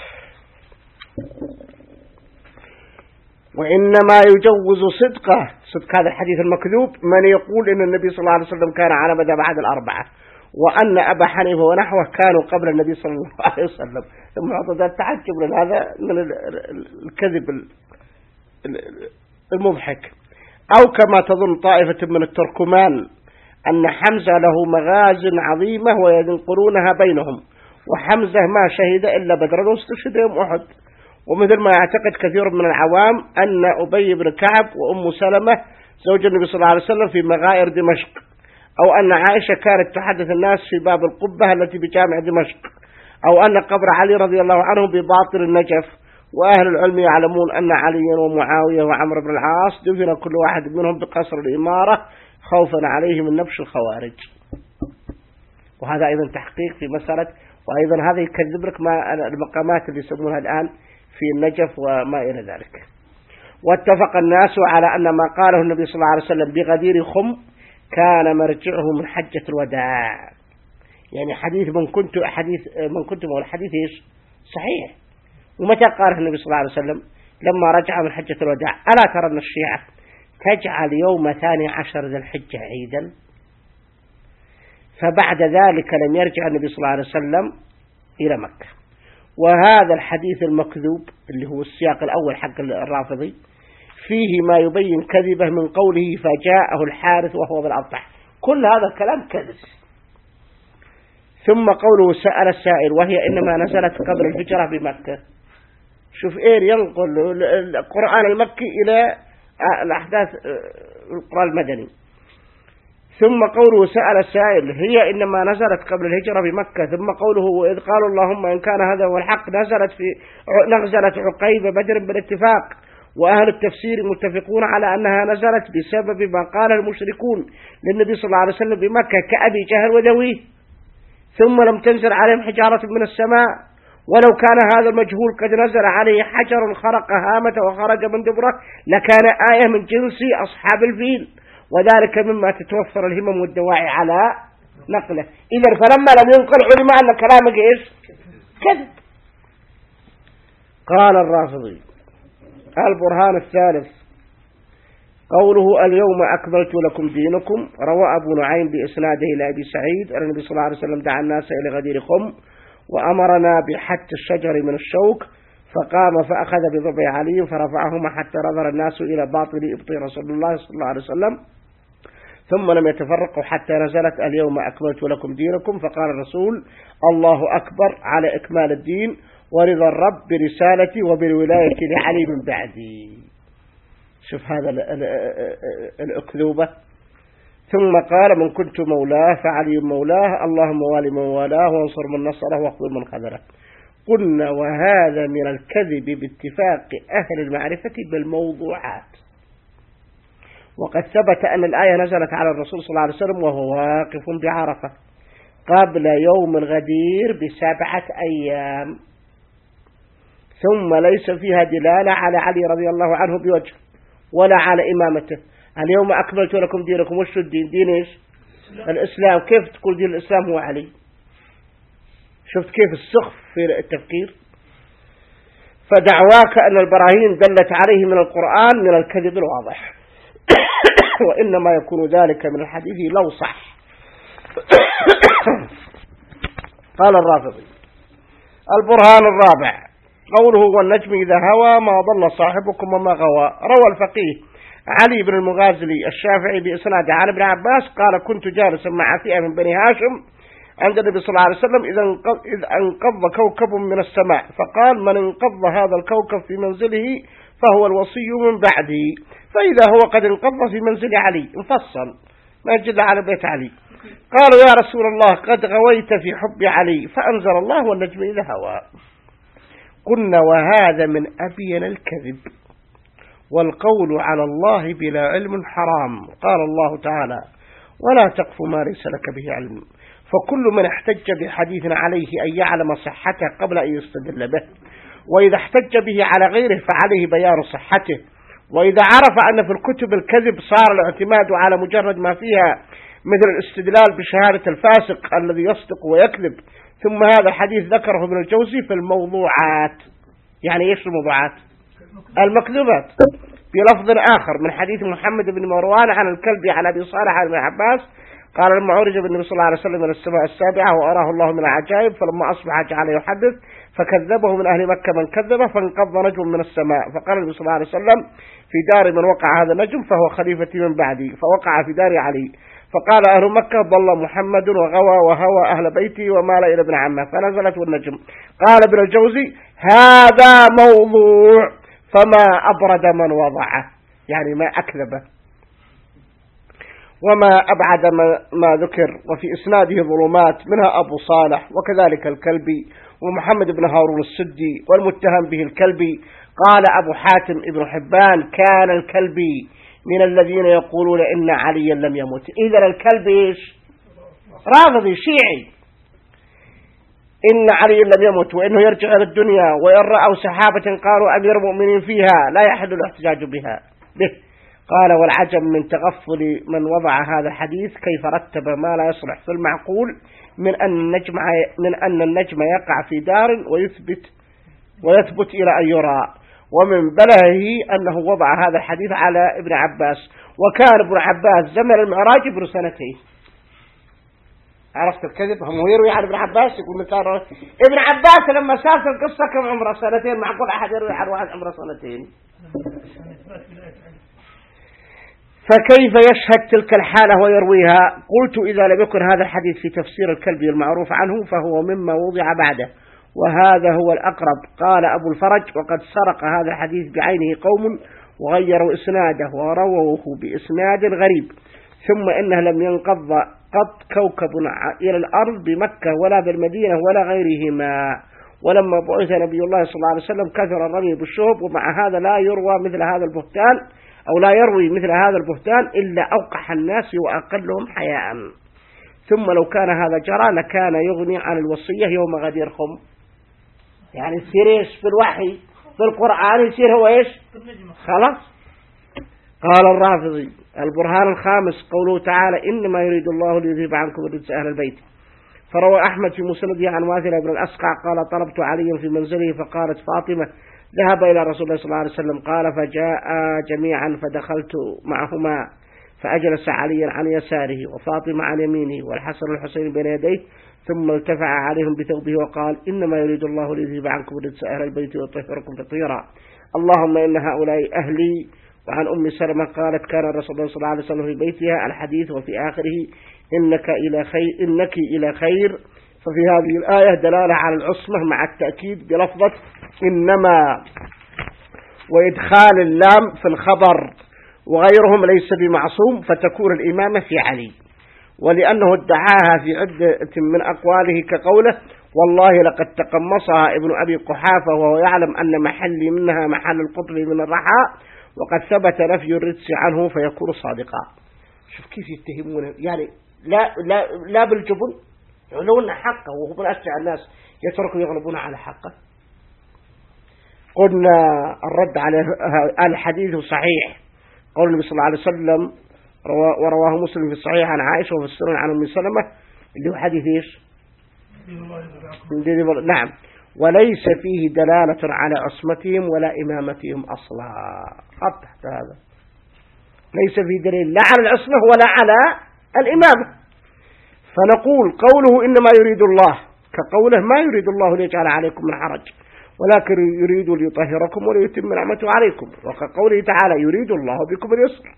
وإنما يجوز صدقه، صدق هذا الحديث المكذوب، من يقول إن النبي صلى الله عليه وسلم كان على مذهب أحد الأربعة، وأن أبا حنيفة ونحوه كانوا قبل النبي صلى الله عليه وسلم. ثم هذا التعجب من هذا من الكذب المضحك. أو كما تظن طائفة من التركمان أن حمزة له مغازٍ عظيمة وينقلونها بينهم، وحمزة ما شهد إلا بدرا واستشهد يوم أحد. ومثل ما يعتقد كثير من العوام أن أبي بن كعب وأم سلمة زوج النبي صلى الله عليه وسلم في مغائر دمشق، أو أن عائشة كانت تحدث الناس في باب القبة التي بجامع دمشق، أو أن قبر علي رضي الله عنه بباطن النجف. وأهل العلم يعلمون أن عليا ومعاوية وعمر بن العاص دفن كل واحد منهم بقصر الإمارة خوفا عليه من نبش الخوارج. وهذا أيضا تحقيق في مسألة. وأيضا هذا يكذب لك ما المقامات اللي يسمونها الآن في النجف وما إلى ذلك. واتفق الناس على أن ما قاله النبي صلى الله عليه وسلم بغدير خم كان مرجعه من حجة الوداع. يعني حديث من كنت حديث من كنت مول حديث إيش صحيح. ومتى قاله النبي صلى الله عليه وسلم؟ لما رجع من حجة الوداع. ألا ترى أن الشيعة تجعل يوم ثاني عشر ذي الحجة عيدا؟ فبعد ذلك لم يرجع النبي صلى الله عليه وسلم إلى مكة. وهذا الحديث المكذوب اللي هو السياق الأول حق الرافضي فيه ما يبين كذبه من قوله فجاءه الحارث وهو بالأبطح. كل هذا الكلام كذب. ثم قوله سأل السائل وهي إنما نزلت قبل الهجرة بمكة. شوف إيه ينقل القرآن المكي إلى الأحداث القرآن المدني. ثم قوله سأل السائل هي إنما نزلت قبل الهجرة بمكة. ثم قوله وإذ قالوا اللهم إن كان هذا هو الحق نزلت في نزلت عقيب بدر بالاتفاق. وأهل التفسير متفقون على أنها نزلت بسبب ما قال المشركون للنبي صلى الله عليه وسلم بمكة كأبي جهل وذويه، ثم لم تنزل عليهم حجارة من السماء. ولو كان هذا المجهول قد نزل عليه حجر خرق هامته وخرج من دبره لكان آية من جنس أصحاب الفيل، وذلك مما تتوفر الهمم والدواعي على نقله. إذا فلما لم ينقل علماء أن كلامك إيش كذب. قال الرافضي البرهان الثالث قوله اليوم أكملت لكم دينكم. روى أبو نعيم بإسناده إلى أبي سعيد أن النبي صلى الله عليه وسلم دعا الناس إلى غدير خم وأمرنا بحت الشجر من الشوك، فقام فأخذ بضبع علي فرفعهما حتى نظر الناس إلى باطن إبط رسول الله صلى الله عليه وسلم، ثم لم يتفرقوا حتى نزلت اليوم أكملت لكم دينكم. فقال الرسول الله أكبر على إكمال الدين ورضا الرب برسالتي وبالولاية لعلي من بعدي. شوف هذا الأكذوبة. ثم قال من كنت مولاه فعلي مولاه اللهم والي من والاه وانصر من نصره واخذل من خذله. قلنا وهذا من الكذب باتفاق أهل المعرفة بالموضوعات. وقد ثبت أن الآية نزلت على الرسول صلى الله عليه وسلم وهو واقف بعرفة قبل يوم الغدير بسبعة أيام، ثم ليس فيها دلالة على علي رضي الله عنه بوجه، ولا على إمامته. اليوم أكملت لكم دينكم. وش الدين؟ دين إيش؟ الإسلام. كيف تقول دين الإسلام هو علي؟ شفت كيف السخف في التفكير؟ فدعواك أن البراهين دلت عليه من القرآن من الكذب الواضح وإنما يكون ذلك من الحديث لو صح. قال الرافضي: البرهان الرابع قوله: والنجم إذا هوى ما ضل صاحبكم وما غوى. روى الفقيه علي بن المغازلي الشافعي بإسناد عن ابن عباس قال: كنت جالسا مع فئة من بني هاشم عند النبي صلى الله عليه وسلم إذا انقض كوكب من السماء، فقال: من انقض هذا الكوكب في منزله فهو الوصي من بعدي، فإذا هو قد انقض في منزل علي. انفصل ما يجد على بيت علي. قالوا: يا رسول الله قد غويت في حب علي، فأنزل الله: والنجم إذا هوى. قلنا: وهذا من أبين الكذب، والقول على الله بلا علم حرام. قال الله تعالى: ولا تقف ما ليس لك به علم. فكل من احتج بحديث عليه أن يعلم صحته قبل أن يستدل به، وإذا احتج به على غيره فعليه بيان صحته، وإذا عرف أن في الكتب الكذب صار الاعتماد على مجرد ما فيها مثل الاستدلال بشهادة الفاسق الذي يصدق ويكذب. ثم هذا الحديث ذكره ابن الجوزي في الموضوعات. يعني إيش الموضوعات؟ المكذوبات. بلفظ آخر من حديث محمد بن مروان عن الكلبي عن أبي صالح عن ابن عباس قال: لما عرج بالنبي صلى الله عليه وسلم من السماء السابعة وأراه الله من العجائب، فلما أصبح جعل يحدث فكذبه من أهل مكة من كذب، فانقض نجم من السماء. فقال النبي صلى الله عليه وسلم: في دار من وقع هذا النجم فهو خليفتي من بعدي، فوقع في دار علي. فقال أهل مكة: ضل محمد وغوى وهوى أهل بيتي ومال إلى ابن عمه. فنزلت والنجم. قال ابن الجوزي: هذا موضوع، فما أبرد من وضعه، يعني ما أكذبه وما أبعد ما, ما ذكر. وفي إسناده ظلمات منها أبو صالح وكذلك الكلبي ومحمد بن هارون السدي والمتهم به الكلبي. قال أبو حاتم ابن حبان: كان الكلبي من الذين يقولون إن عليا لم يمت. إذا الكلبي إيش؟ رافضي شيعي. إن علي لم يمت وإنه يرجع إلى الدنيا، وإن رأوا سحابة قالوا أمير المؤمنين فيها لا يحل الاحتجاج بها به. قال: والعجب من تغفل من وضع هذا الحديث كيف رتب ما لا يصلح في المعقول من أن النجم من أن النجم يقع في دار ويثبت ويثبت إلى أن يرى، ومن بلهه أنه وضع هذا الحديث على ابن عباس، وكان ابن عباس زمن المعراج ابن سنتين. عرفت الكذب؟ هم يروي عن ابن عباس يقول مثال ابن عباس لما سافر القصة كم عمره؟ سنتين. معقول أحد يروي عن واحد عمره سنتين؟ فكيف يشهد تلك الحالة ويرويها؟ قلت: إذا لم يكن هذا الحديث في تفسير الكلبي المعروف عنه فهو مما وضع بعده، وهذا هو الأقرب. قال أبو الفرج: وقد سرق هذا الحديث بعينه قوم وغيروا إسناده ورووه بإسناد غريب، ثم إنه لم ينقض قط كوكب إلى الأرض بمكة ولا بالمدينة ولا غيرهما، ولما بعث نبي الله صلى الله عليه وسلم كثر الرمي بالشهب، ومع هذا لا يروى مثل هذا البهتان أو لا يروي مثل هذا البهتان إلا أوقح الناس وأقلهم حياء. ثم لو كان هذا جرى لكان يغني عن الوصية يوم غديركم. يعني يصير إيش في الوحي في القرآن؟ يصير هو إيش؟ خلاص. قال الرافضي: البرهان الخامس قوله تعالى: إنما يريد الله ليذهب عنكم الرجس أهل البيت. فروى أحمد في مسنده عن واثلة بن الأسقع قال: طلبت علي في منزله فقالت فاطمة: ذهب إلى رسول الله صلى الله عليه وسلم. قال: فجاء جميعا فدخلت معهما فأجلس عليا عن يساره وفاطمة عن يمينه والحسن والحسين بين يديه، ثم التفع عليهم بثوبه وقال: إنما يريد الله ليذهب عنكم الرجس أهل البيت ويطهركم تطهيرا، اللهم إن هؤلاء أهلي. وعن أم سلمة قالت: كان الرسول صلى الله عليه وسلم في بيتها الحديث وفي آخره إنك إلى خير إنك إلى خير. ففي هذه الآية دلالة على العصمة مع التأكيد بلفظة إنما وإدخال اللام في الخبر، وغيرهم ليس بمعصوم، فتكون الإمامة في علي. ولأنه ادعاها في عدة من أقواله كقوله: والله لقد تقمصها ابن أبي قحافة وهو يعلم أن محلي منها محل القطب من الرحاء، وقد ثبت نفي الرجس عنه فيكون صادقا. شوف كيف يتهمونه، يعني لا لا لا بالجبن، يقولون حقه وهو من أشجع الناس يتركوا يغلبون على حقه. قلنا الرد على الحديث صحيح قول النبي صلى الله عليه وسلم ورواه مسلم في الصحيح عن عائشة وفي السنن عن أم سلمة اللي هو حديث إيش؟ نعم. وليس فيه دلالة على عصمتهم ولا إمامتهم أصلا. خط تحت هذا، ليس فيه دليل لا على العصمة ولا على الإمامة. فنقول قوله إنما يريد الله كقوله ما يريد الله ليجعل عليكم من حرج ولكن يريد ليطهركم وليتم نعمته عليكم، وكقوله تعالى يريد الله بكم اليسر،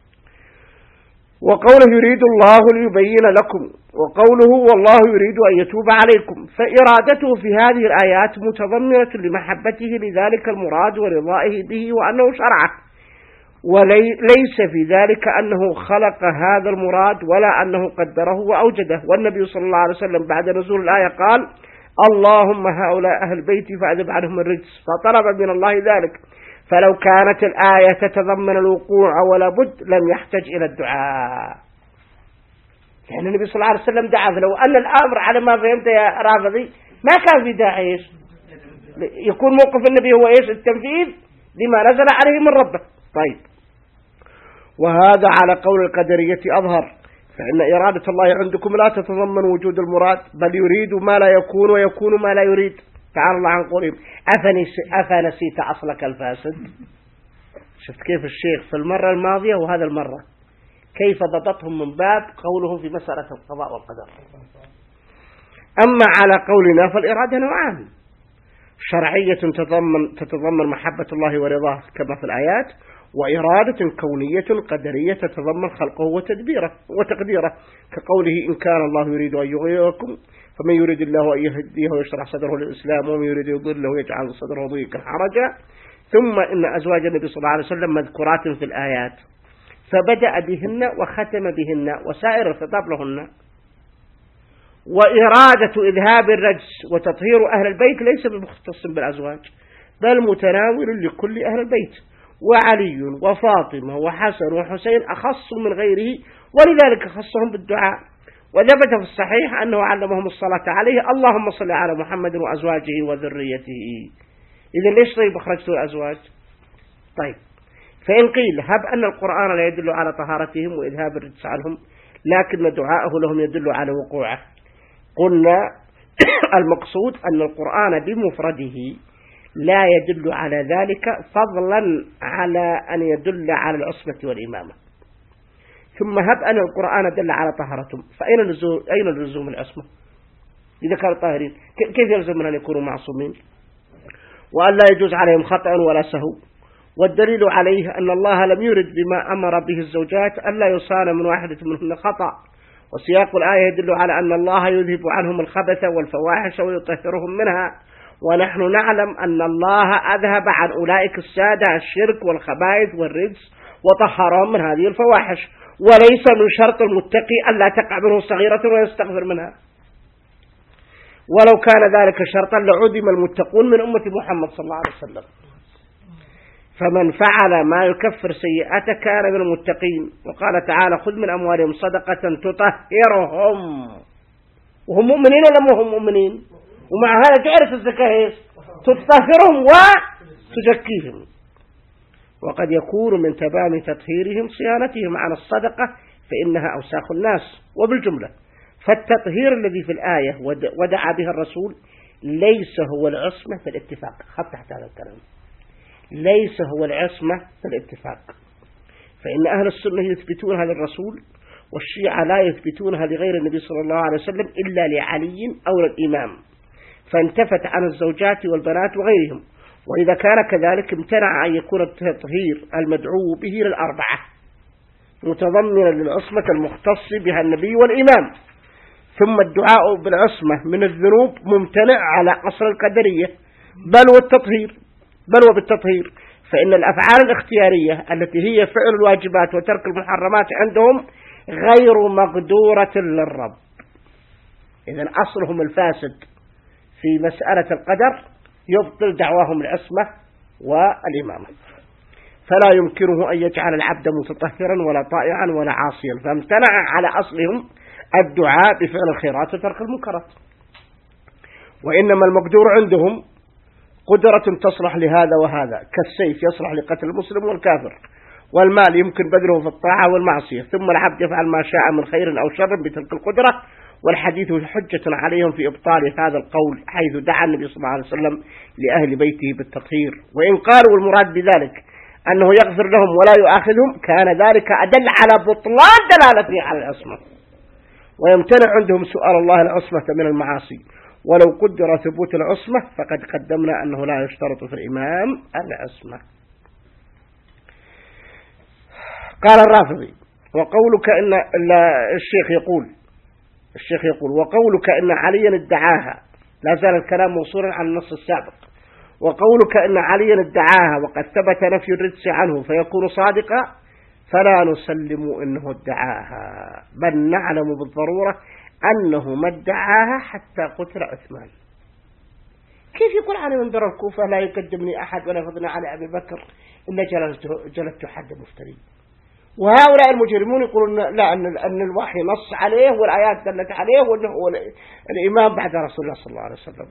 وقوله يريد الله ليبين لكم، وقوله والله يريد أن يتوب عليكم. فإرادته في هذه الآيات متضمنة لمحبته لذلك المراد ورضائه به وأنه شرعه، وليس في ذلك أنه خلق هذا المراد ولا أنه قدره وأوجده. والنبي صلى الله عليه وسلم بعد نزول الآية قال اللهم هؤلاء أهل بيتي فأذب عنهم الرجس، فطلب من الله ذلك. فلو كانت الآية تتضمن الوقوع ولا بد لم يحتج إلى الدعاء، لأن النبي صلى الله عليه وسلم دعا. فلو أن الأمر على ما فهمت يا رافضي ما كان في داعي يكون موقف النبي هو إيش؟ التنفيذ لما نزل عليه من ربه. طيب، وهذا على قول القدرية أظهر، فإن إرادة الله عندكم لا تتضمن وجود المراد بل يريد ما لا يكون ويكون ما لا يريد. تعالى الله عن قولهم أفنسيت أصلك الفاسد. شفت كيف الشيخ في المرة الماضية وهذا المرة كيف ضبطهم من باب قولهم في مسألة القضاء والقدر. أما على قولنا فالإرادة نوعان، شرعية تتضمن, تتضمن محبة الله ورضاه كما في الآيات، وإرادة كونية قدرية تتضمن خلقه وتدبيره وتقديره، كقوله إن كان الله يريد أن يغيركم فمن يريد الله أن يهديه ويشرح صدره للإسلام ومن يريد يضله يجعل صدره ضيقا حرجا. ثم إن أزواج النبي صلى الله عليه وسلم مذكورات في الآيات، فبدأ بهن وختم بهن وسائر الخطاب لهن. وإرادة إذهاب الرجس وتطهير أهل البيت ليس بمختص بالأزواج بل متناول لكل أهل البيت، وعلي وفاطمة وحسن وحسين أخص من غيره ولذلك خصهم بالدعاء. وثبت في الصحيح أنه علمهم الصلاة عليه اللهم صل على محمد وأزواجه وذريته. إذن ليش طيب أخرجتوا الأزواج؟ طيب، فإن قيل هب أن القرآن لا يدل على طهارتهم وإذهاب الرجس عنهم لكن دعاءه لهم يدل على وقوعه، قلنا المقصود أن القرآن بمفرده لا يدل على ذلك فضلا على أن يدل على العصمة والإمامة. ثم هب أن القرآن دل على طهارتهم فأين لزوم أين لزوم العصمة إذا كانوا طاهرين؟ كيف يلزم من أن يكونوا معصومين وأن لا يجوز عليهم خطأ ولا سهو؟ والدليل عليه أن الله لم يرد بما أمر به الزوجات ألا يصان من واحدة منهن خطأ، وسياق الآية يدل على أن الله يذهب عنهم الخبث والفواحش ويطهرهم منها، ونحن نعلم أن الله أذهب عن أولئك السادة الشرك والخبائث والرجس وطهرهم من هذه الفواحش، وليس من شرط المتقي ألا تقع منه صغيرة ويستغفر منها. ولو كان ذلك شرطا لعدم المتقون من أمة محمد صلى الله عليه وسلم. فمن فعل ما يكفر سيئات كان من المتقين، وقال تعالى خذ من أموالهم صدقة تطهرهم، وهم مؤمنين ولا هم مؤمنين؟ ومع هذا تعرف الزكاة تطهرهم وتزكيهم. وقد يكون من تمام تطهيرهم صيانتهم عن الصدقة فإنها أوساخ الناس. وبالجملة فالتطهير الذي في الآية ودعا به الرسول ليس هو العصمة في الاتفاق. خط تحت هذا الكلام، ليس هو العصمة في الاتفاق، فإن أهل السنة يثبتونها للرسول والشيعة لا يثبتونها لغير النبي صلى الله عليه وسلم إلا لعلي أو للإمام، فانتفت عن الزوجات والبنات وغيرهم. وإذا كان كذلك امتنع أن يكون التطهير المدعو به للأربعة متضمنا للعصمة المختص بها النبي والإمام. ثم الدعاء بالعصمة من الذنوب ممتنع على أصل القدرية بل والتطهير بل وبالتطهير، فإن الأفعال الاختيارية التي هي فعل الواجبات وترك المحرمات عندهم غير مقدورة للرب. إذن أصلهم الفاسد في مسألة القدر يبطل دعواهم العصمة والإمامة، فلا يمكنه أن يجعل العبد متطهرا ولا طائعا ولا عاصيا، فامتنع على أصلهم الدعاء بفعل الخيرات وترك المنكرات. وإنما المقدور عندهم قدرة تصلح لهذا وهذا، كالسيف يصلح لقتل المسلم والكافر، والمال يمكن بذله في الطاعة والمعصية، ثم العبد يفعل ما شاء من خير أو شر بتلك القدرة. والحديث حجة عليهم في إبطال هذا القول، حيث دعا النبي صلى الله عليه وسلم لأهل بيته بالتطهير. وإن قالوا المراد بذلك أنه يغفر لهم ولا يؤاخذهم، كان ذلك أدل على بطلان دلالته على العصمة، ويمتنع عندهم سؤال الله العصمة من المعاصي. ولو قدر ثبوت العصمة فقد قدمنا أنه لا يشترط في الإمام العصمة. قال الرافضي: وقولك إن الشيخ يقول الشيخ يقول وقولك إن عليا ادعاها، لا زال الكلام موصولا عن النص السابق، وقولك إن عليا ادعاها وقد ثبت نفي الرجس عنه فيكون صادقا، فلا نسلم إنه ادعاها، بل نعلم بالضرورة أنه ما ادعاها حتى قتل عثمان. كيف يقول عن منبر الكوفة لا يقدمني أحد ولا يفضلني على أبي بكر إلا جلدت حد مفتري؟ وهؤلاء المجرمون يقولون لا، أن أن الوحي نص عليه والآيات دلت عليه وأنه هو الإمام بعد رسول الله صلى الله عليه وسلم.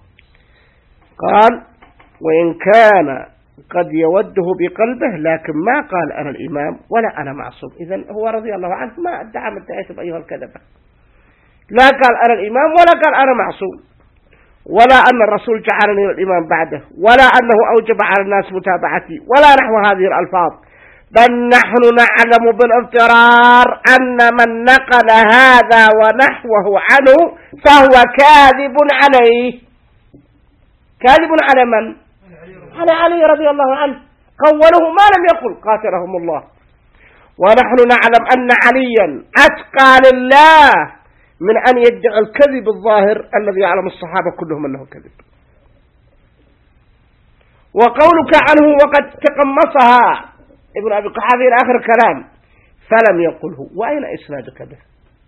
قال: وإن كان قد يوده بقلبه، لكن ما قال أنا الإمام ولا أنا معصوم. إذن هو رضي الله عنه ما ادعى ما ادعيتم أيها الكذبة، لا قال أنا الإمام ولا قال أنا معصوم، ولا أن الرسول جعلني الإمام بعده، ولا أنه أوجب على الناس متابعتي، ولا نحو هذه الألفاظ. بل نحن نعلم بالاضطرار أن من نقل هذا ونحوه عنه فهو كاذب عليه. كاذب على من؟ على علي رضي الله عنه، قوله ما لم يقل قاتلهم الله. ونحن نعلم أن عليا أتقى لله من أن يدعي الكذب الظاهر الذي يعلم الصحابة كلهم أنه كذب. وقولك عنه وقد تقمصها ابن أبي قحافة آخر كلام فلم يقله، وأين إسنادك به؟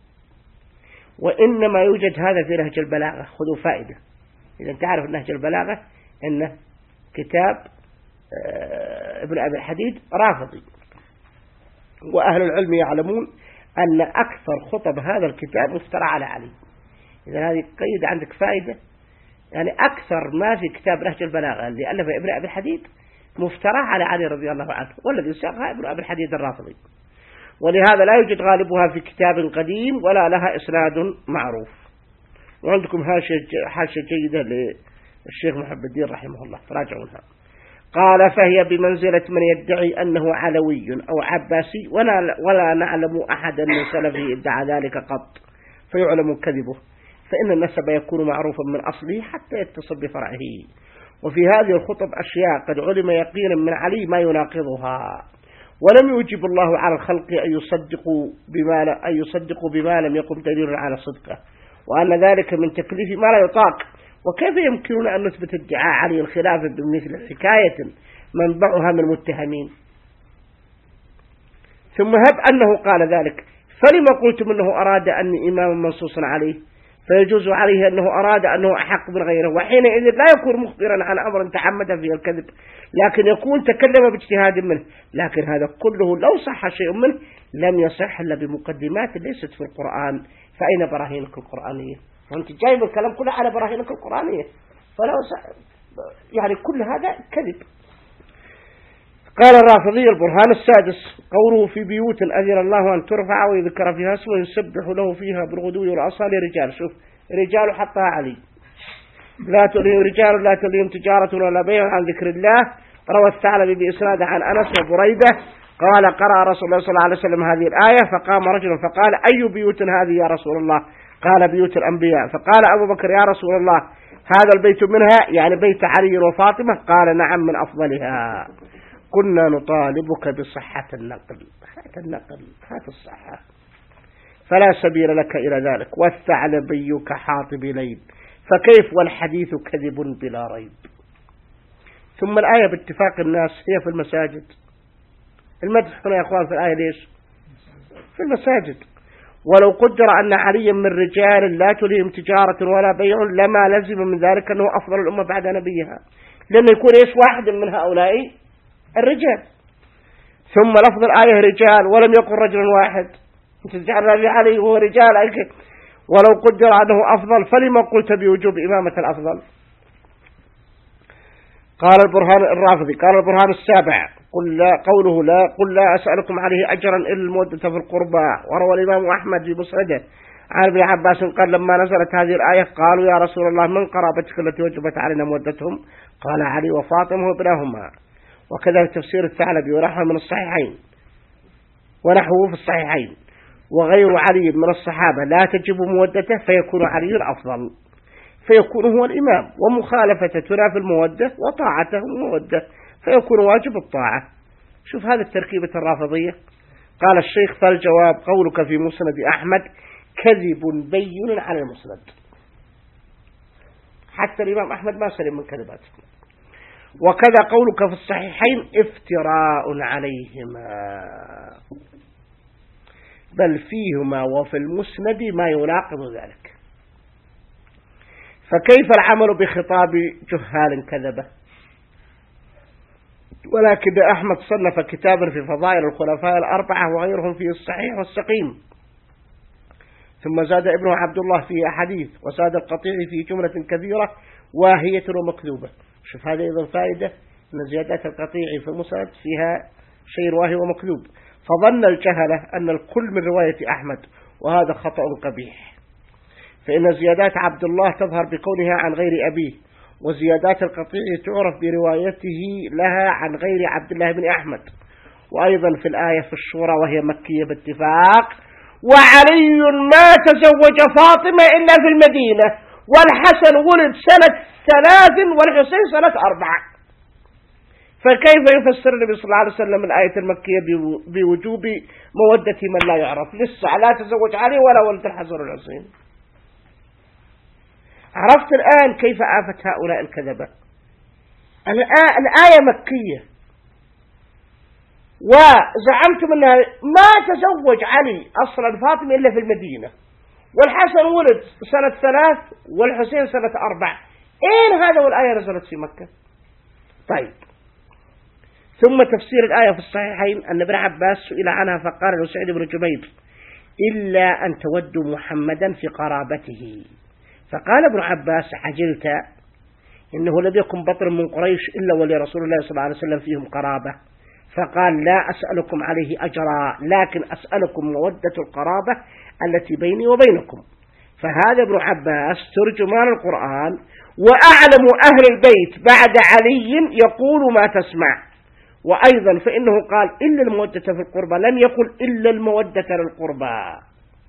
وإنما يوجد هذا في نهج البلاغة. خذوا فائدة، إذا تعرف نهج البلاغة إنه كتاب ابن أبي الحديد رافضي، وأهل العلم يعلمون أن أكثر خطب هذا الكتاب مفترى على علي. إذا هذه قيد عندك فائدة، يعني أكثر ما في كتاب نهج البلاغة اللي ألفه ابن أبي الحديد مفترى على علي رضي الله عنه، والذي ساقها ابن أبي الحديد الرافضي. ولهذا لا يوجد غالبها في كتاب قديم ولا لها إسناد معروف. وعندكم حاشية جيدة للشيخ محب الدين رحمه الله، تراجعونها. قال: فهي بمنزلة من يدعي أنه علوي أو عباسي، ولا, ولا نعلم أحدا من سلفه ادعى ذلك قط فيعلم كذبه، فإن النسب يكون معروفا من أصله حتى يتصل بفرعه. وفي هذه الخطب أشياء قد علم يقينا من علي ما يناقضها، ولم يوجب الله على الخلق أن يصدقوا بما, أن يصدقوا بما لم يقم دليل على صدقه، وأن ذلك من تكليف ما لا يطاق. وكيف يمكننا أن نثبت ادعاء علي الخلافة بمثل حكاية منبعها من المتهمين؟ ثم هب أنه قال ذلك، فلما قلتم أنه أراد أني إمام منصوص عليه، فيجوز عليه أنه أراد أنه أحق من غيره، وحينئذ لا يكون مخبرا عن أمر تعمد فيه الكذب، لكن يكون تكلم باجتهاد منه. لكن هذا كله لو صح شيء منه لم يصح إلا بمقدمات ليست في القرآن، فأين براهينك القرآنية؟ وأنت جايب الكلام كله على براهينك القرآنية، فلو صح يعني كل هذا كذب. قال الرافضي: البرهان السادس قوله: في بيوت أذن الله أن ترفع ويذكر فيها اسمه يسبح له فيها بالغدو والآصال رجال. شوف، رجال حطها علي، لا تلهيهم رجال لا تلهيهم تجارة ولا بيع عن ذكر الله. روى الثعلبي بإسناد عن أنس وبريدة قال: قرأ رسول الله صلى الله عليه وسلم هذه الآية، فقام رجل فقال: أي بيوت هذه يا رسول الله؟ قال: بيوت الأنبياء. فقال أبو بكر: يا رسول الله، هذا البيت منها، يعني بيت علي وفاطمة؟ قال: نعم، من أفضلها. كنا نطالبك بصحة النقل. هات النقل، هات الصحة، فلا سبيل لك إلى ذلك. والثعلبي كحاطب ليل، فكيف والحديث كذب بلا ريب. ثم الآية باتفاق الناس هي في المساجد. المدح هنا يا أخوان في الآية ليش؟ في المساجد. ولو قدر أن عليا من رجال لا تلهم تجارة ولا بيع لما لزم من ذلك أنه أفضل الأمة بعد نبيها، لأنه يكون إيش واحد من هؤلاء الرجال. ثم لفظ الآية رجال ولم يقل رجل واحد، أنت تجعل علي وهو رجال أيك. ولو قدر أنه أفضل فلما قلت بوجوب إمامة الأفضل؟ قال البرهان الرافضي: قال البرهان السابع قل لا قوله لا قل لا أسألكم عليه أجرا إلا المودة في القربى. وروى الإمام أحمد في مسنده عن ابن عباس قال لما نزلت هذه الآية قالوا يا رسول الله من قرابتك التي وجبت علينا مودتهم؟ قال علي وفاطمة وابناهما. وكذا تفسير الثعلبي ونحوه من الصحيحين ونحوه في الصحيحين. وغير علي من الصحابة لا تجب مودته فيكون علي الأفضل، فيكون هو الإمام، ومخالفته تنافي المودة وطاعته مودة فيكون واجب الطاعة. شوف هذا التركيبة الرافضية. قال الشيخ فالجواب قولك في مسند أحمد كذب بين على المسند. حتى الإمام أحمد ما سلم من كذباته. وكذا قولك في الصحيحين افتراء عليهما، بل فيهما وفي المسند ما يناقض ذلك. فكيف العمل بخطاب جهال كذبه؟ ولكن أحمد صنف كتابا في فضائل الخلفاء الأربعة وغيرهم فيه الصحيح والسقيم، ثم زاد ابنه عبد الله فيه أحاديث، وزاد القطيع في جملة كثيرة واهية ومكذوبة. شوف هذا أيضا فائدة أن زيادات القطيع في المسند فيها شيء واهي ومكذوب. فظن الجهلة أن الكل من رواية أحمد، وهذا خطأ قبيح، فإن زيادات عبد الله تظهر بكونها عن غير أبيه، وزيادات القطيع تعرف بروايته لها عن غير عبد الله بن أحمد. وأيضا في الآية في الشورى وهي مكية باتفاق وعلي ما تزوج فاطمة إلا في المدينة، والحسن ولد سنة ثلاث والحسين سنة أربعة. فكيف يفسر النبي صلى الله عليه وسلم الآية المكية بوجوب مودة من لا يعرف؟ لسه لا تزوج علي ولا ولد الحسن والحسين. عرفت الآن كيف آفت هؤلاء الكذبة؟ الآية مكية وزعمتم أنها ما تزوج علي أصلا فاطمة إلا في المدينة، والحسن ولد سنة ثلاث والحسين سنة أربع. إين هذا والآية نزلت في مكة؟ طيب، ثم تفسير الآية في الصحيحين أن ابن عباس سئل عنها فقال له سعيد بن جبير إلا أن تودوا محمدا في قرابته. فقال ابن عباس عجلت، إنه لم يكن بطر من قريش إلا ولرسول الله صلى الله عليه وسلم فيهم قرابة. فقال لا أسألكم عليه أجرا، لكن أسألكم مودة القرابة التي بيني وبينكم. فهذا ابن عباس ترجمان القرآن وأعلم أهل البيت بعد علي يقول ما تسمع. وأيضا فإنه قال إلا المودة في القربى، لم يقل إلا المودة للقربى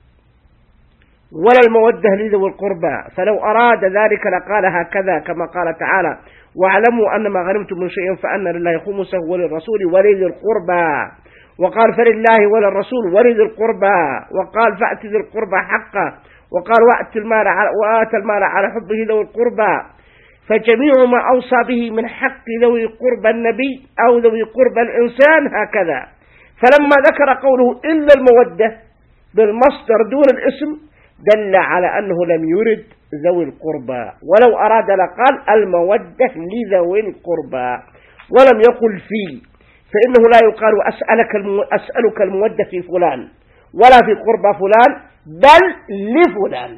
ولا المودة لذوي القربى. فلو أراد ذلك لقال هكذا كما قال تعالى واعلموا أن ما غنمتم من شيء فأن لله خمسه وللرسول ولذي القربى. وقال فلله وللرسول ولذي القربى. وقال فأت ذي القربى حقه. وقال وأت المال على وآت المال على حبه ذوي القربى. فجميع ما أوصى به من حق ذوي قربى النبي أو ذوي قربى الإنسان هكذا. فلما ذكر قوله إلا المودة بالمصدر دون الاسم دل على أنه لم يرد ذوي القربى، ولو أراد لقال المودة لذوي القربى ولم يقل فيه، فإنه لا يقال أسألك, المو... أسألك المودة في فلان ولا في قربى فلان بل لفلان.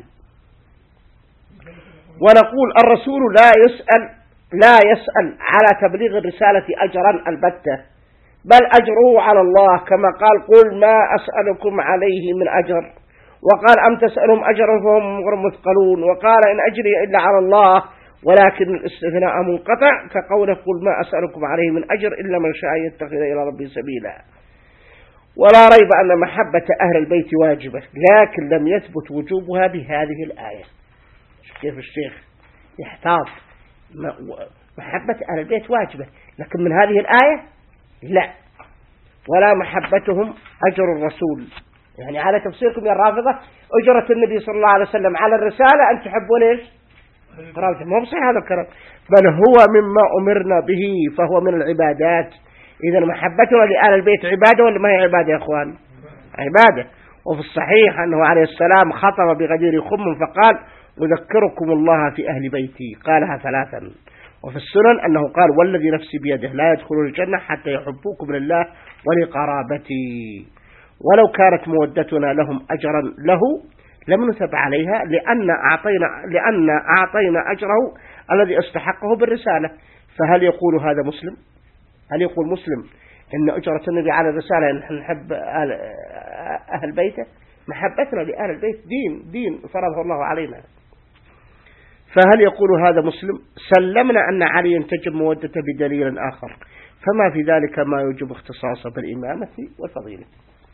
ونقول الرسول لا يسأل لا يسأل على تبليغ الرسالة أجرا البتة، بل أجره على الله كما قال قل ما أسألكم عليه من أجر. وقال أم تسألهم أجرا فهم غير مثقلون. وقال إن أجري إلا على الله، ولكن الاستثناء منقطع كقوله قل ما أسألكم عليه من أجر إلا من شاء يتخذ إلى ربه سبيلا. ولا ريب أن محبة أهل البيت واجبة، لكن لم يثبت وجوبها بهذه الآية. كيف الشيخ يحتاط محبة أهل البيت واجبة، لكن من هذه الآية لا، ولا محبتهم أجر الرسول. يعني على تفسيركم يا الرافضة أجرة النبي صلى الله عليه وسلم على الرسالة أن تحبون إيش؟ قرابته. ما هو صحيح هذا الكلام، بل هو مما أمرنا به فهو من العبادات. إذا محبتنا لآل البيت عبادة ولا ما هي عبادة يا أخوان؟ عبادة. وفي الصحيح أنه عليه السلام خطب بغدير خم فقال أذكركم الله في أهل بيتي، قالها ثلاثا. وفي السنن أنه قال والذي نفسي بيده لا يدخلون الجنة حتى يحبوكم لله ولقرابتي. ولو كانت مودتنا لهم أجرا له لم نثب عليها، لأن أعطينا, لأن أعطينا أجره الذي استحقه بالرسالة. فهل يقول هذا مسلم؟ هل يقول مسلم إن أجرة النبي على الرسالة إن نحن نحب أهل, أهل بيته. محبتنا لأهل البيت دين دين فرضه الله علينا. فهل يقول هذا مسلم؟ سلمنا أن علي تجب مودته بدليل آخر، فما في ذلك ما يوجب اختصاصه بالإمامة والفضيلة.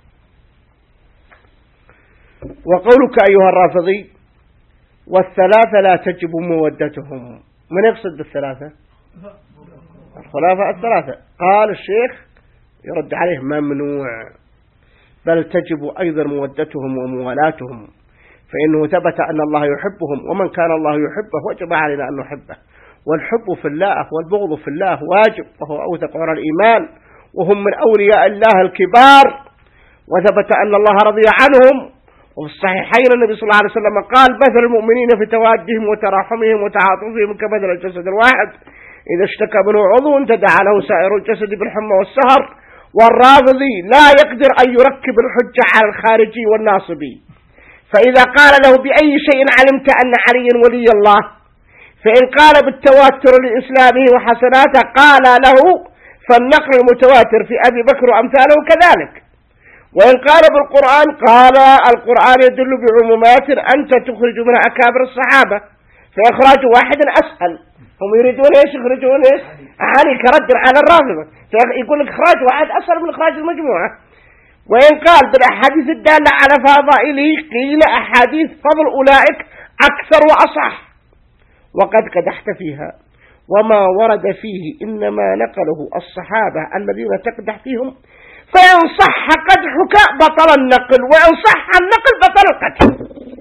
وقولك أيها الرافضي والثلاثة لا تجب مودتهم، من يقصد بالثلاثة؟ الخلافة الثلاثة. قال الشيخ يرد عليه ممنوع، بل تجب أيضا مودتهم وموالاتهم، فإنه ثبت أن الله يحبهم، ومن كان الله يحبه وجب علينا أن نحبه، والحب في الله والبغض في الله واجب، وهو أوثق عرى الإيمان، وهم من أولياء الله الكبار، وثبت أن الله رضي عنهم. وفي الصحيحين النبي صلى الله عليه وسلم قال مثل المؤمنين في توادهم وتراحمهم وتعاطفهم كمثل الجسد الواحد إذا اشتكى منه عضو تداعى له سائر الجسد بالحمى والسهر. والرافضي لا يقدر أن يركب الحجة على الخارجي والناصبي، فإذا قال له بأي شيء علمت أن علي ولي الله، فإن قال بالتواتر لإسلامه وحسناته قال له فالنقل المتواتر في أبي بكر وأمثاله كذلك. وإن قال بالقرآن قال القرآن يدل بعمومات أنت تخرج منها أكابر الصحابة، فإخراج واحد أسهل. هم يريدون إيش يخرجون إيش علي كرد على الرافضة، يقول لك إخراج واحد أسهل من إخراج المجموعة. وإن قال بالأحاديث الدالة على فضائله قيل أحاديث فضل أولئك أكثر وأصح، وقد قدحت فيها، وما ورد فيه إنما نقله الصحابة الذين تقدح فيهم، فإن صح قدحك بطل النقل، وإن صح النقل بطل القدح.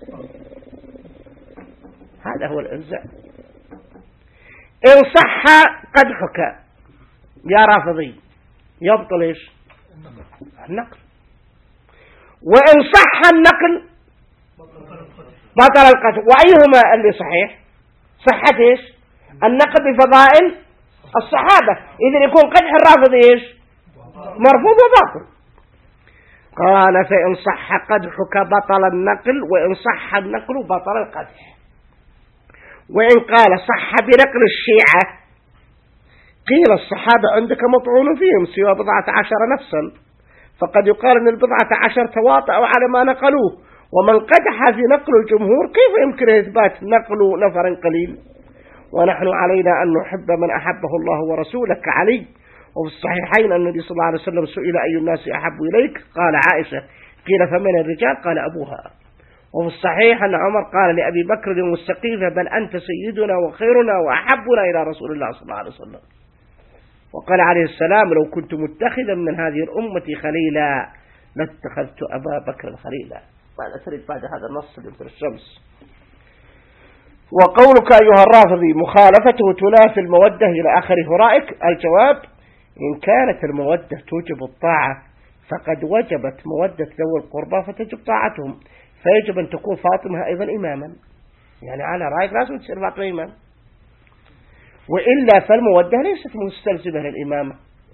هذا هو الإلزام. إن صح قدحك يا رافضي يبطل إيش النقل، وإن صح النقل بطل القدح. وأيهما اللي صحيح؟ صحة إيش النقل بفضائل الصحابة، إذن يكون قدح الرافضي إيش مرفوض وباطل. قال فإن صح قدحك بطل النقل، وإن صح النقل بطل القدح. وإن قال صح بنقل الشيعة قيل الصحابة عندك مطعون فيهم سوى بضعة عشر نفسا، فقد يقال أن البضعة عشر تواطؤوا على ما نقلوه، ومن قدح في نقل الجمهور كيف يمكن إثبات نقل نفر قليل؟ ونحن علينا أن نحب من أحبه الله ورسوله كعلي. وفي الصحيحين النبي صلى الله عليه وسلم سئل أي الناس أحب إليك قال عائشة، قيل فمن الرجال قال أبوها. وفي الصحيح أن عمر قال لأبي بكر المستقيفة بل أنت سيدنا وخيرنا وأحبنا إلى رسول الله صلى الله عليه وسلم. وقال عليه السلام لو كنت متخذا من هذه الأمة خليلا لاتخذت أبا بكر خليلا. ماذا تريد بعد هذا النص مثل الشمس؟ وقولك أيها الرافضي مخالفته تنافي المودة إلى آخر هرائك. الجواب إن كانت المودة توجب الطاعة فقد وجبت مودة ذوي القربى فتجب طاعتهم، فيجب أن تكون فاطمة أيضا إماما، يعني على رأيك لازم تصير فاطمة إمام، وإلا فالمودة ليست مستلزمة للإمامة.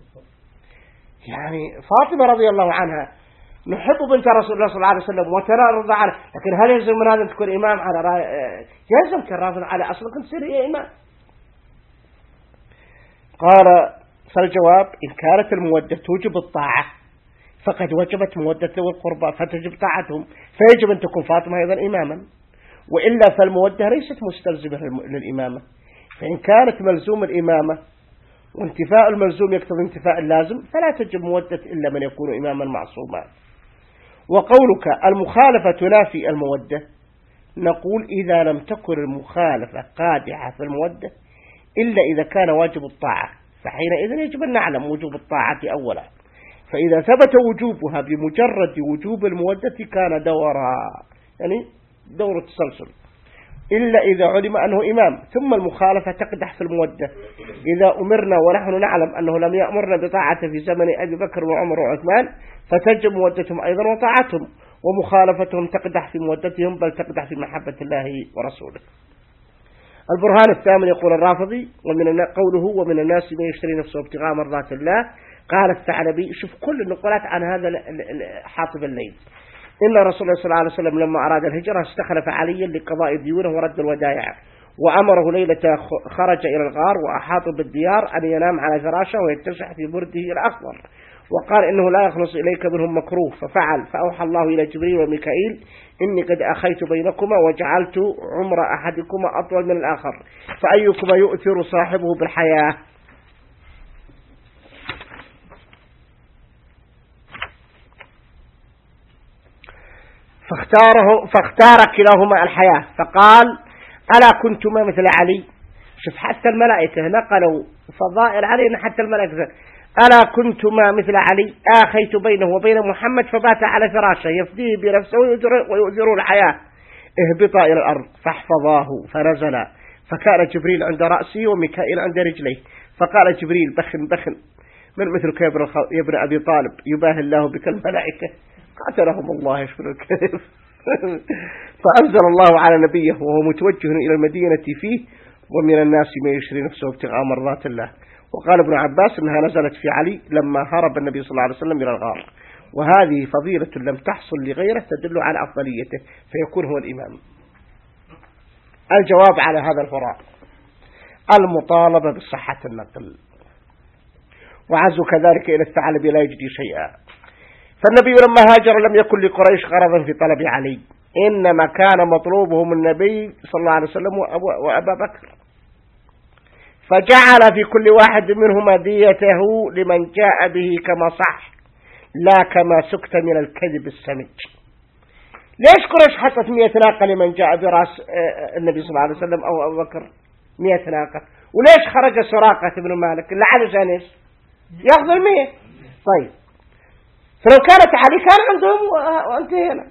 يعني فاطمة رضي الله عنها نحب بنت رسول الله صلى الله عليه وسلم وتنرضى عنها، لكن هل يلزم من هذا أن تكون إمام على رأي؟ يلزم كالرافض على أصلك تصير هي إمام. قال فالجواب إن كانت المودة توجب الطاعة فقد وجبت مودة ذوي القربى فتجب طاعتهم، فيجب أن تكون فاطمة أيضا إماما، وإلا فالمودة ليست مستلزمة للإمامة. فإن كانت ملزوم الإمامة وانتفاء الملزوم يقتضي انتفاء اللازم فلا تجب مودة إلا من يكون إماما معصوما. وقولك المخالفة تنافي المودة، نقول إذا لم تكن المخالفة قادحة في المودة إلا إذا كان واجب الطاعة، فحينئذ يجب أن نعلم وجوب الطاعة أولا، فإذا ثبت وجوبها بمجرد وجوب المودة كان دورا، يعني دور التسلسل، إلا إذا علم أنه إمام. ثم المخالفة تقدح في المودة إذا أمرنا ونحن نعلم أنه لم يأمرنا بطاعته في زمن أبي بكر وعمر وعثمان فتجب مودتهم أيضا وطاعتهم، ومخالفتهم تقدح في مودتهم بل تقدح في محبة الله ورسوله. البرهان الثامن يقول الرافضي ومن قوله ومن الناس من يشتري نفسه ابتغاء مرضات الله. قال الثعلبي شوف كل النقولات عن هذا حاطب الليل. إن رسول الله صلى الله عليه وسلم لما أراد الهجرة استخلف عليا لقضاء ديونه ورد الودائع، وأمره ليلة خرج إلى الغار وأحاط بالديار أن ينام على فراشه ويتسح في برده الأخضر، وقال إنه لا يخلص إليك منهم مكروه ففعل. فأوحى الله إلى جبريل وميكائيل إني قد أخيت بينكما وجعلت عمر أحدكما أطول من الآخر فأيكما يؤثر صاحبه بالحياة. فاختاره فاختار كلاهما الحياة فقال ألا كنتما مثل علي. شوف حتى الملائكة نقلوا فضائل علي إن حتى الملائكة ألا كنتما مثل علي آخيت بينه وبين محمد فبات على فراشه يفديه بنفسه ويؤذر الحياة اهبطا إلى الأرض فاحفظاه فنزل فكان جبريل عند رأسه وميكائيل عند رجليه فقال جبريل بخن بخن من مثلك يا ابن أبي طالب يباهي الله بك الملائكة قاتلهم الله يشفر كيف. فأنزل الله على نبيه وهو متوجه إلى المدينة فيه ومن الناس من يشري نفسه ابتغاء مرضات الله. وقال ابن عباس أنها نزلت في علي لما هرب النبي صلى الله عليه وسلم إلى الغار. وهذه فضيلة لم تحصل لغيره تدل على أفضليته فيكون هو الإمام. الجواب على هذا الفراغ المطالبة بصحة النقل وعز كذلك إلى الثعلب لا يجدي شيئا. فالنبي لما هاجر لم يكن لقريش غرضا في طلب علي إنما كان مطلوبهم النبي صلى الله عليه وسلم وأبا بكر فجعل في كل واحد منهما ديته لمن جاء به كما صح لا كما سكت من الكذب السمج. ليش قريش حطت مئة ناقة لمن جاء براس النبي صلى الله عليه وسلم أو أبو بكر مئة ناقة وليش خرج سراقة بن مالك اللي علشان ايش ياخذ المئة. طيب فلو كانت علي كان عندهم وانتهينا.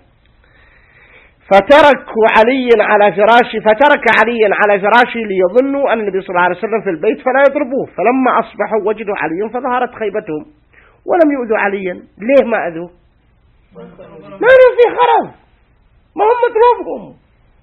فتركوا علي على فراشي فترك عليا على فراشي ليظنوا أن النبي صلى الله عليه وسلم في البيت فلا يضربوه. فلما أصبحوا وجدوا عليا فظهرت خيبتهم ولم يؤذوا عليا. ليه ما أذوه؟ ما لهم في خرج ما هم مطلوبهم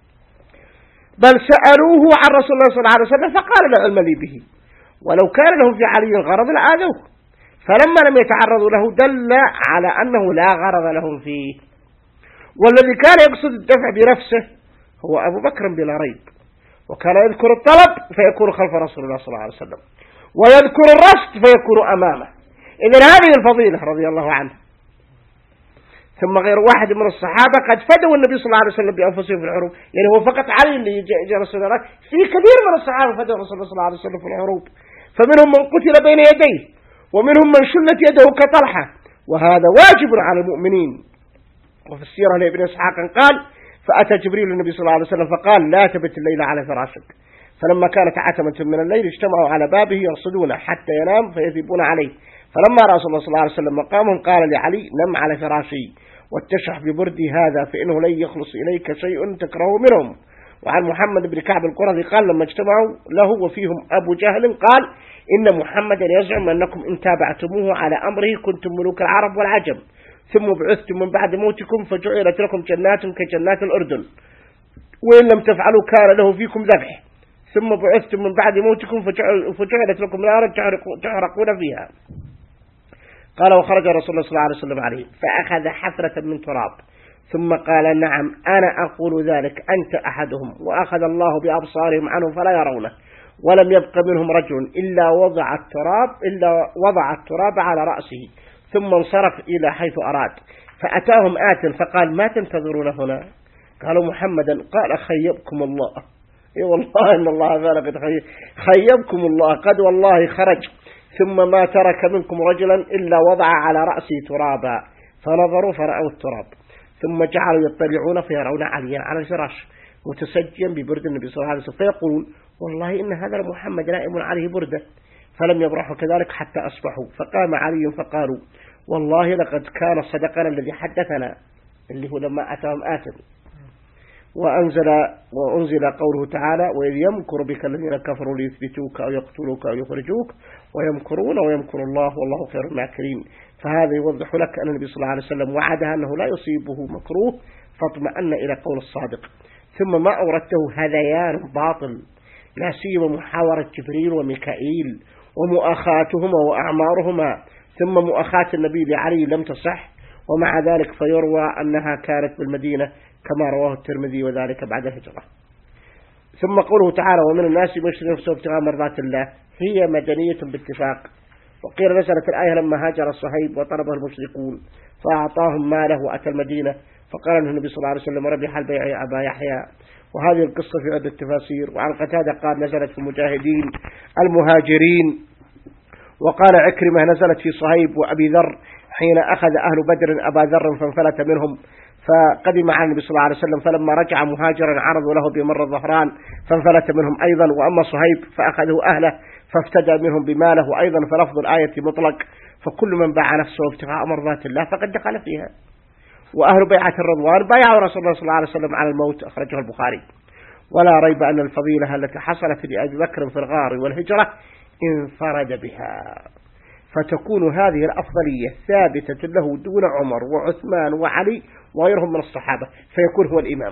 بل سألوه عن رسول الله صلى الله عليه وسلم فقال لا علم لي به ولو كان لهم في علي غرض لآذوه. فلما لم يتعرضوا له دل على أنه لا غرض لهم فيه. والذي كان يقصد الدفع بنفسه هو أبو بكر بلا ريب وكان يذكر الطلب فيكون خلف رسول الله صلى الله عليه وسلم ويذكر الرشد فيكون أمامه. إذن هذه الفضيلة رضي الله عنه. ثم غير واحد من الصحابة قد فدوا النبي صلى الله عليه وسلم بأنفسهم في الحروب. يعني هو فقط علي اللي جاء رسول الله في كثير من الصحابة فدوا رسول الله صلى الله عليه وسلم في الحروب فمنهم من قتل بين يديه ومنهم من شلت يده كطلحة وهذا واجب على المؤمنين. وفي السيرة لابن إسحاق قال فأتى جبريل النبي صلى الله عليه وسلم فقال لا تبت الليلة على فراشك. فلما كانت عتمة من الليل اجتمعوا على بابه يرصدونه حتى ينام فيذيبون عليه. فلما رأى صلى الله عليه وسلم مقامهم قال لعلي نم على فراشي واتشح ببردي هذا فإنه لن يخلص إليك شيء تكره منهم. وعن محمد بن كعب القرظي قال لما اجتمعوا له وفيهم أبو جهل قال إن محمدا يزعم أنكم إن تابعتموه على أمره كنتم ملوك العرب والعجم ثم بعثتم من بعد موتكم فجعلت لكم جنات كجنات الأردن وإن لم تفعلوا كان له فيكم ذبح ثم بعثتم من بعد موتكم فجعلت لكم نارا تحرقون فيها. قال وخرج رسول الله صلى الله عليه وسلم عليه فأخذ حفرة من تراب ثم قال نعم أنا أقول ذلك أنت أحدهم وأخذ الله بأبصارهم عنه فلا يرونه ولم يبق منهم رجل إلا وضع التراب إلا وضع التراب على رأسه ثم انصرف إلى حيث أراد. فأتاهم آت فقال ما تنتظرون هنا؟ قالوا محمدا. قال خيبكم الله. اي والله إن الله فعلا قد خيبكم الله قد والله خرج ثم ما ترك منكم رجلا إلا وضع على رأسه ترابا. فنظروا فرأوا التراب ثم جعلوا يطلعون فيرون عليا على الفراش متسجيا ببرد النبي صلى الله عليه وسلم فيقولون والله إن هذا محمد نائم عليه بردة. فلم يبرحوا كذلك حتى أصبحوا فقام علي فقالوا والله لقد كان صدقنا الذي حدثنا اللي هو لما أتاهم آتم. وأنزل وأنزل قوله تعالى وإذ يمكر بك الذين كفروا ليثبتوك أو يقتلوك أو يخرجوك ويمكرون ويمكر الله والله خير الماكرين. فهذا يوضح لك أن النبي صلى الله عليه وسلم وعدها أنه لا يصيبه مكروه فاطمأن إلى قول الصادق. ثم ما أوردته هذيان باطل لا سيما محاورة جبريل وميكائيل ومؤاخاتهما وأعمارهما ثم مؤاخاة النبي لعلي لم تصح ومع ذلك فيروى أنها كانت بالمدينة كما رواه الترمذي وذلك بعد الهجرة. ثم قوله تعالى ومن الناس من يشري نفسه ابتغاء مرضات الله هي مدنية باتفاق وقيل نزلت الآية لما هاجر صهيب وطلبه المشركون فأعطاهم ماله وأتى المدينة فقال له النبي صلى الله عليه وسلم ربح البيع يا أبا يحيى. وهذه القصة في عدة تفاسير. وعن قتادة قال نزلت في المجاهدين المهاجرين. وقال عكرمة نزلت في صهيب وأبي ذر حين أخذ أهل بدر أبا ذر فانفلت منهم فقدم على النبي صلى الله عليه وسلم فلما رجع مهاجرا عرضوا له بمر الظهران فانفلت منهم أيضا. وأما صهيب فأخذه أهله فافتدى منهم بماله أيضا. فلفظ الآية مطلق فكل من باع نفسه ابتغاء مرضات الله فقد دخل فيها. وأهل بيعة الرضوان بايعوا رسول الله صلى الله عليه وسلم على الموت أخرجه البخاري. ولا ريب أن الفضيلة التي حصلت لأبي بكر في الغار والهجرة انفرد بها فتكون هذه الأفضلية ثابتة له دون عمر وعثمان وعلي وغيرهم من الصحابة فيكون هو الإمام.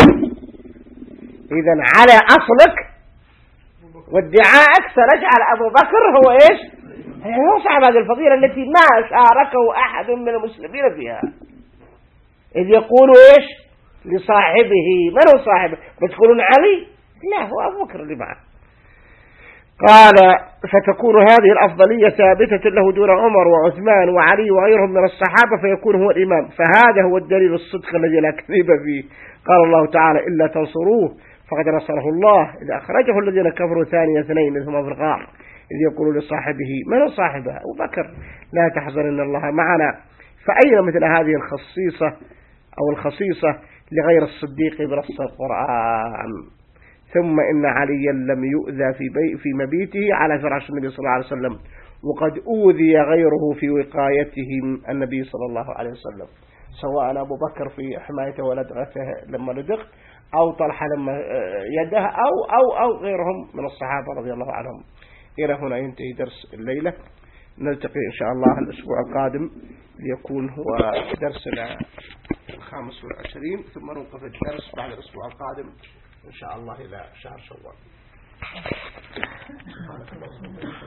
إذن على أصلك وادعائك سنجعل أبو بكر هو إيش؟ هو صاحب هذه الفضيلة التي ما شاركه أحد من المسلمين فيها. إذ يقولوا إيش لصاحبه من هو صاحبه؟ بتقولون علي؟ لا هو أبو بكر اللي معه. قال فتكون هذه الأفضلية ثابتة له دون عمر وعثمان وعلي وغيرهم من الصحابة فيكون هو الإمام. فهذا هو الدليل الصدق الذي لا كذب فيه. قال الله تعالى إلا تنصروه فقد نصره الله إذا أخرجه الذين كفروا ثاني اثنين إذ هما في الغار إذ يقول لصاحبه من هو صاحبه؟ أبو بكر لا تحزن إن الله معنا. فأين مثل هذه الخصيصة أو الخصيصة لغير الصديق بنص القرآن؟ ثم إن عليا لم يؤذى في, بي في مبيته على فراش النبي صلى الله عليه وسلم وقد أوذي غيره في وقايتهم النبي صلى الله عليه وسلم سواء أبو بكر في حماية ولدغته لما لدغ أو طلحة لما يده أو, أو, أو غيرهم من الصحابة رضي الله عنهم. إلى هنا ينتهي درس الليلة. نلتقي إن شاء الله الأسبوع القادم ليكون هو درسنا الخامس والعشرين ثم نوقف الدرس بعد الأسبوع القادم إن شاء الله إلى شهر شوال.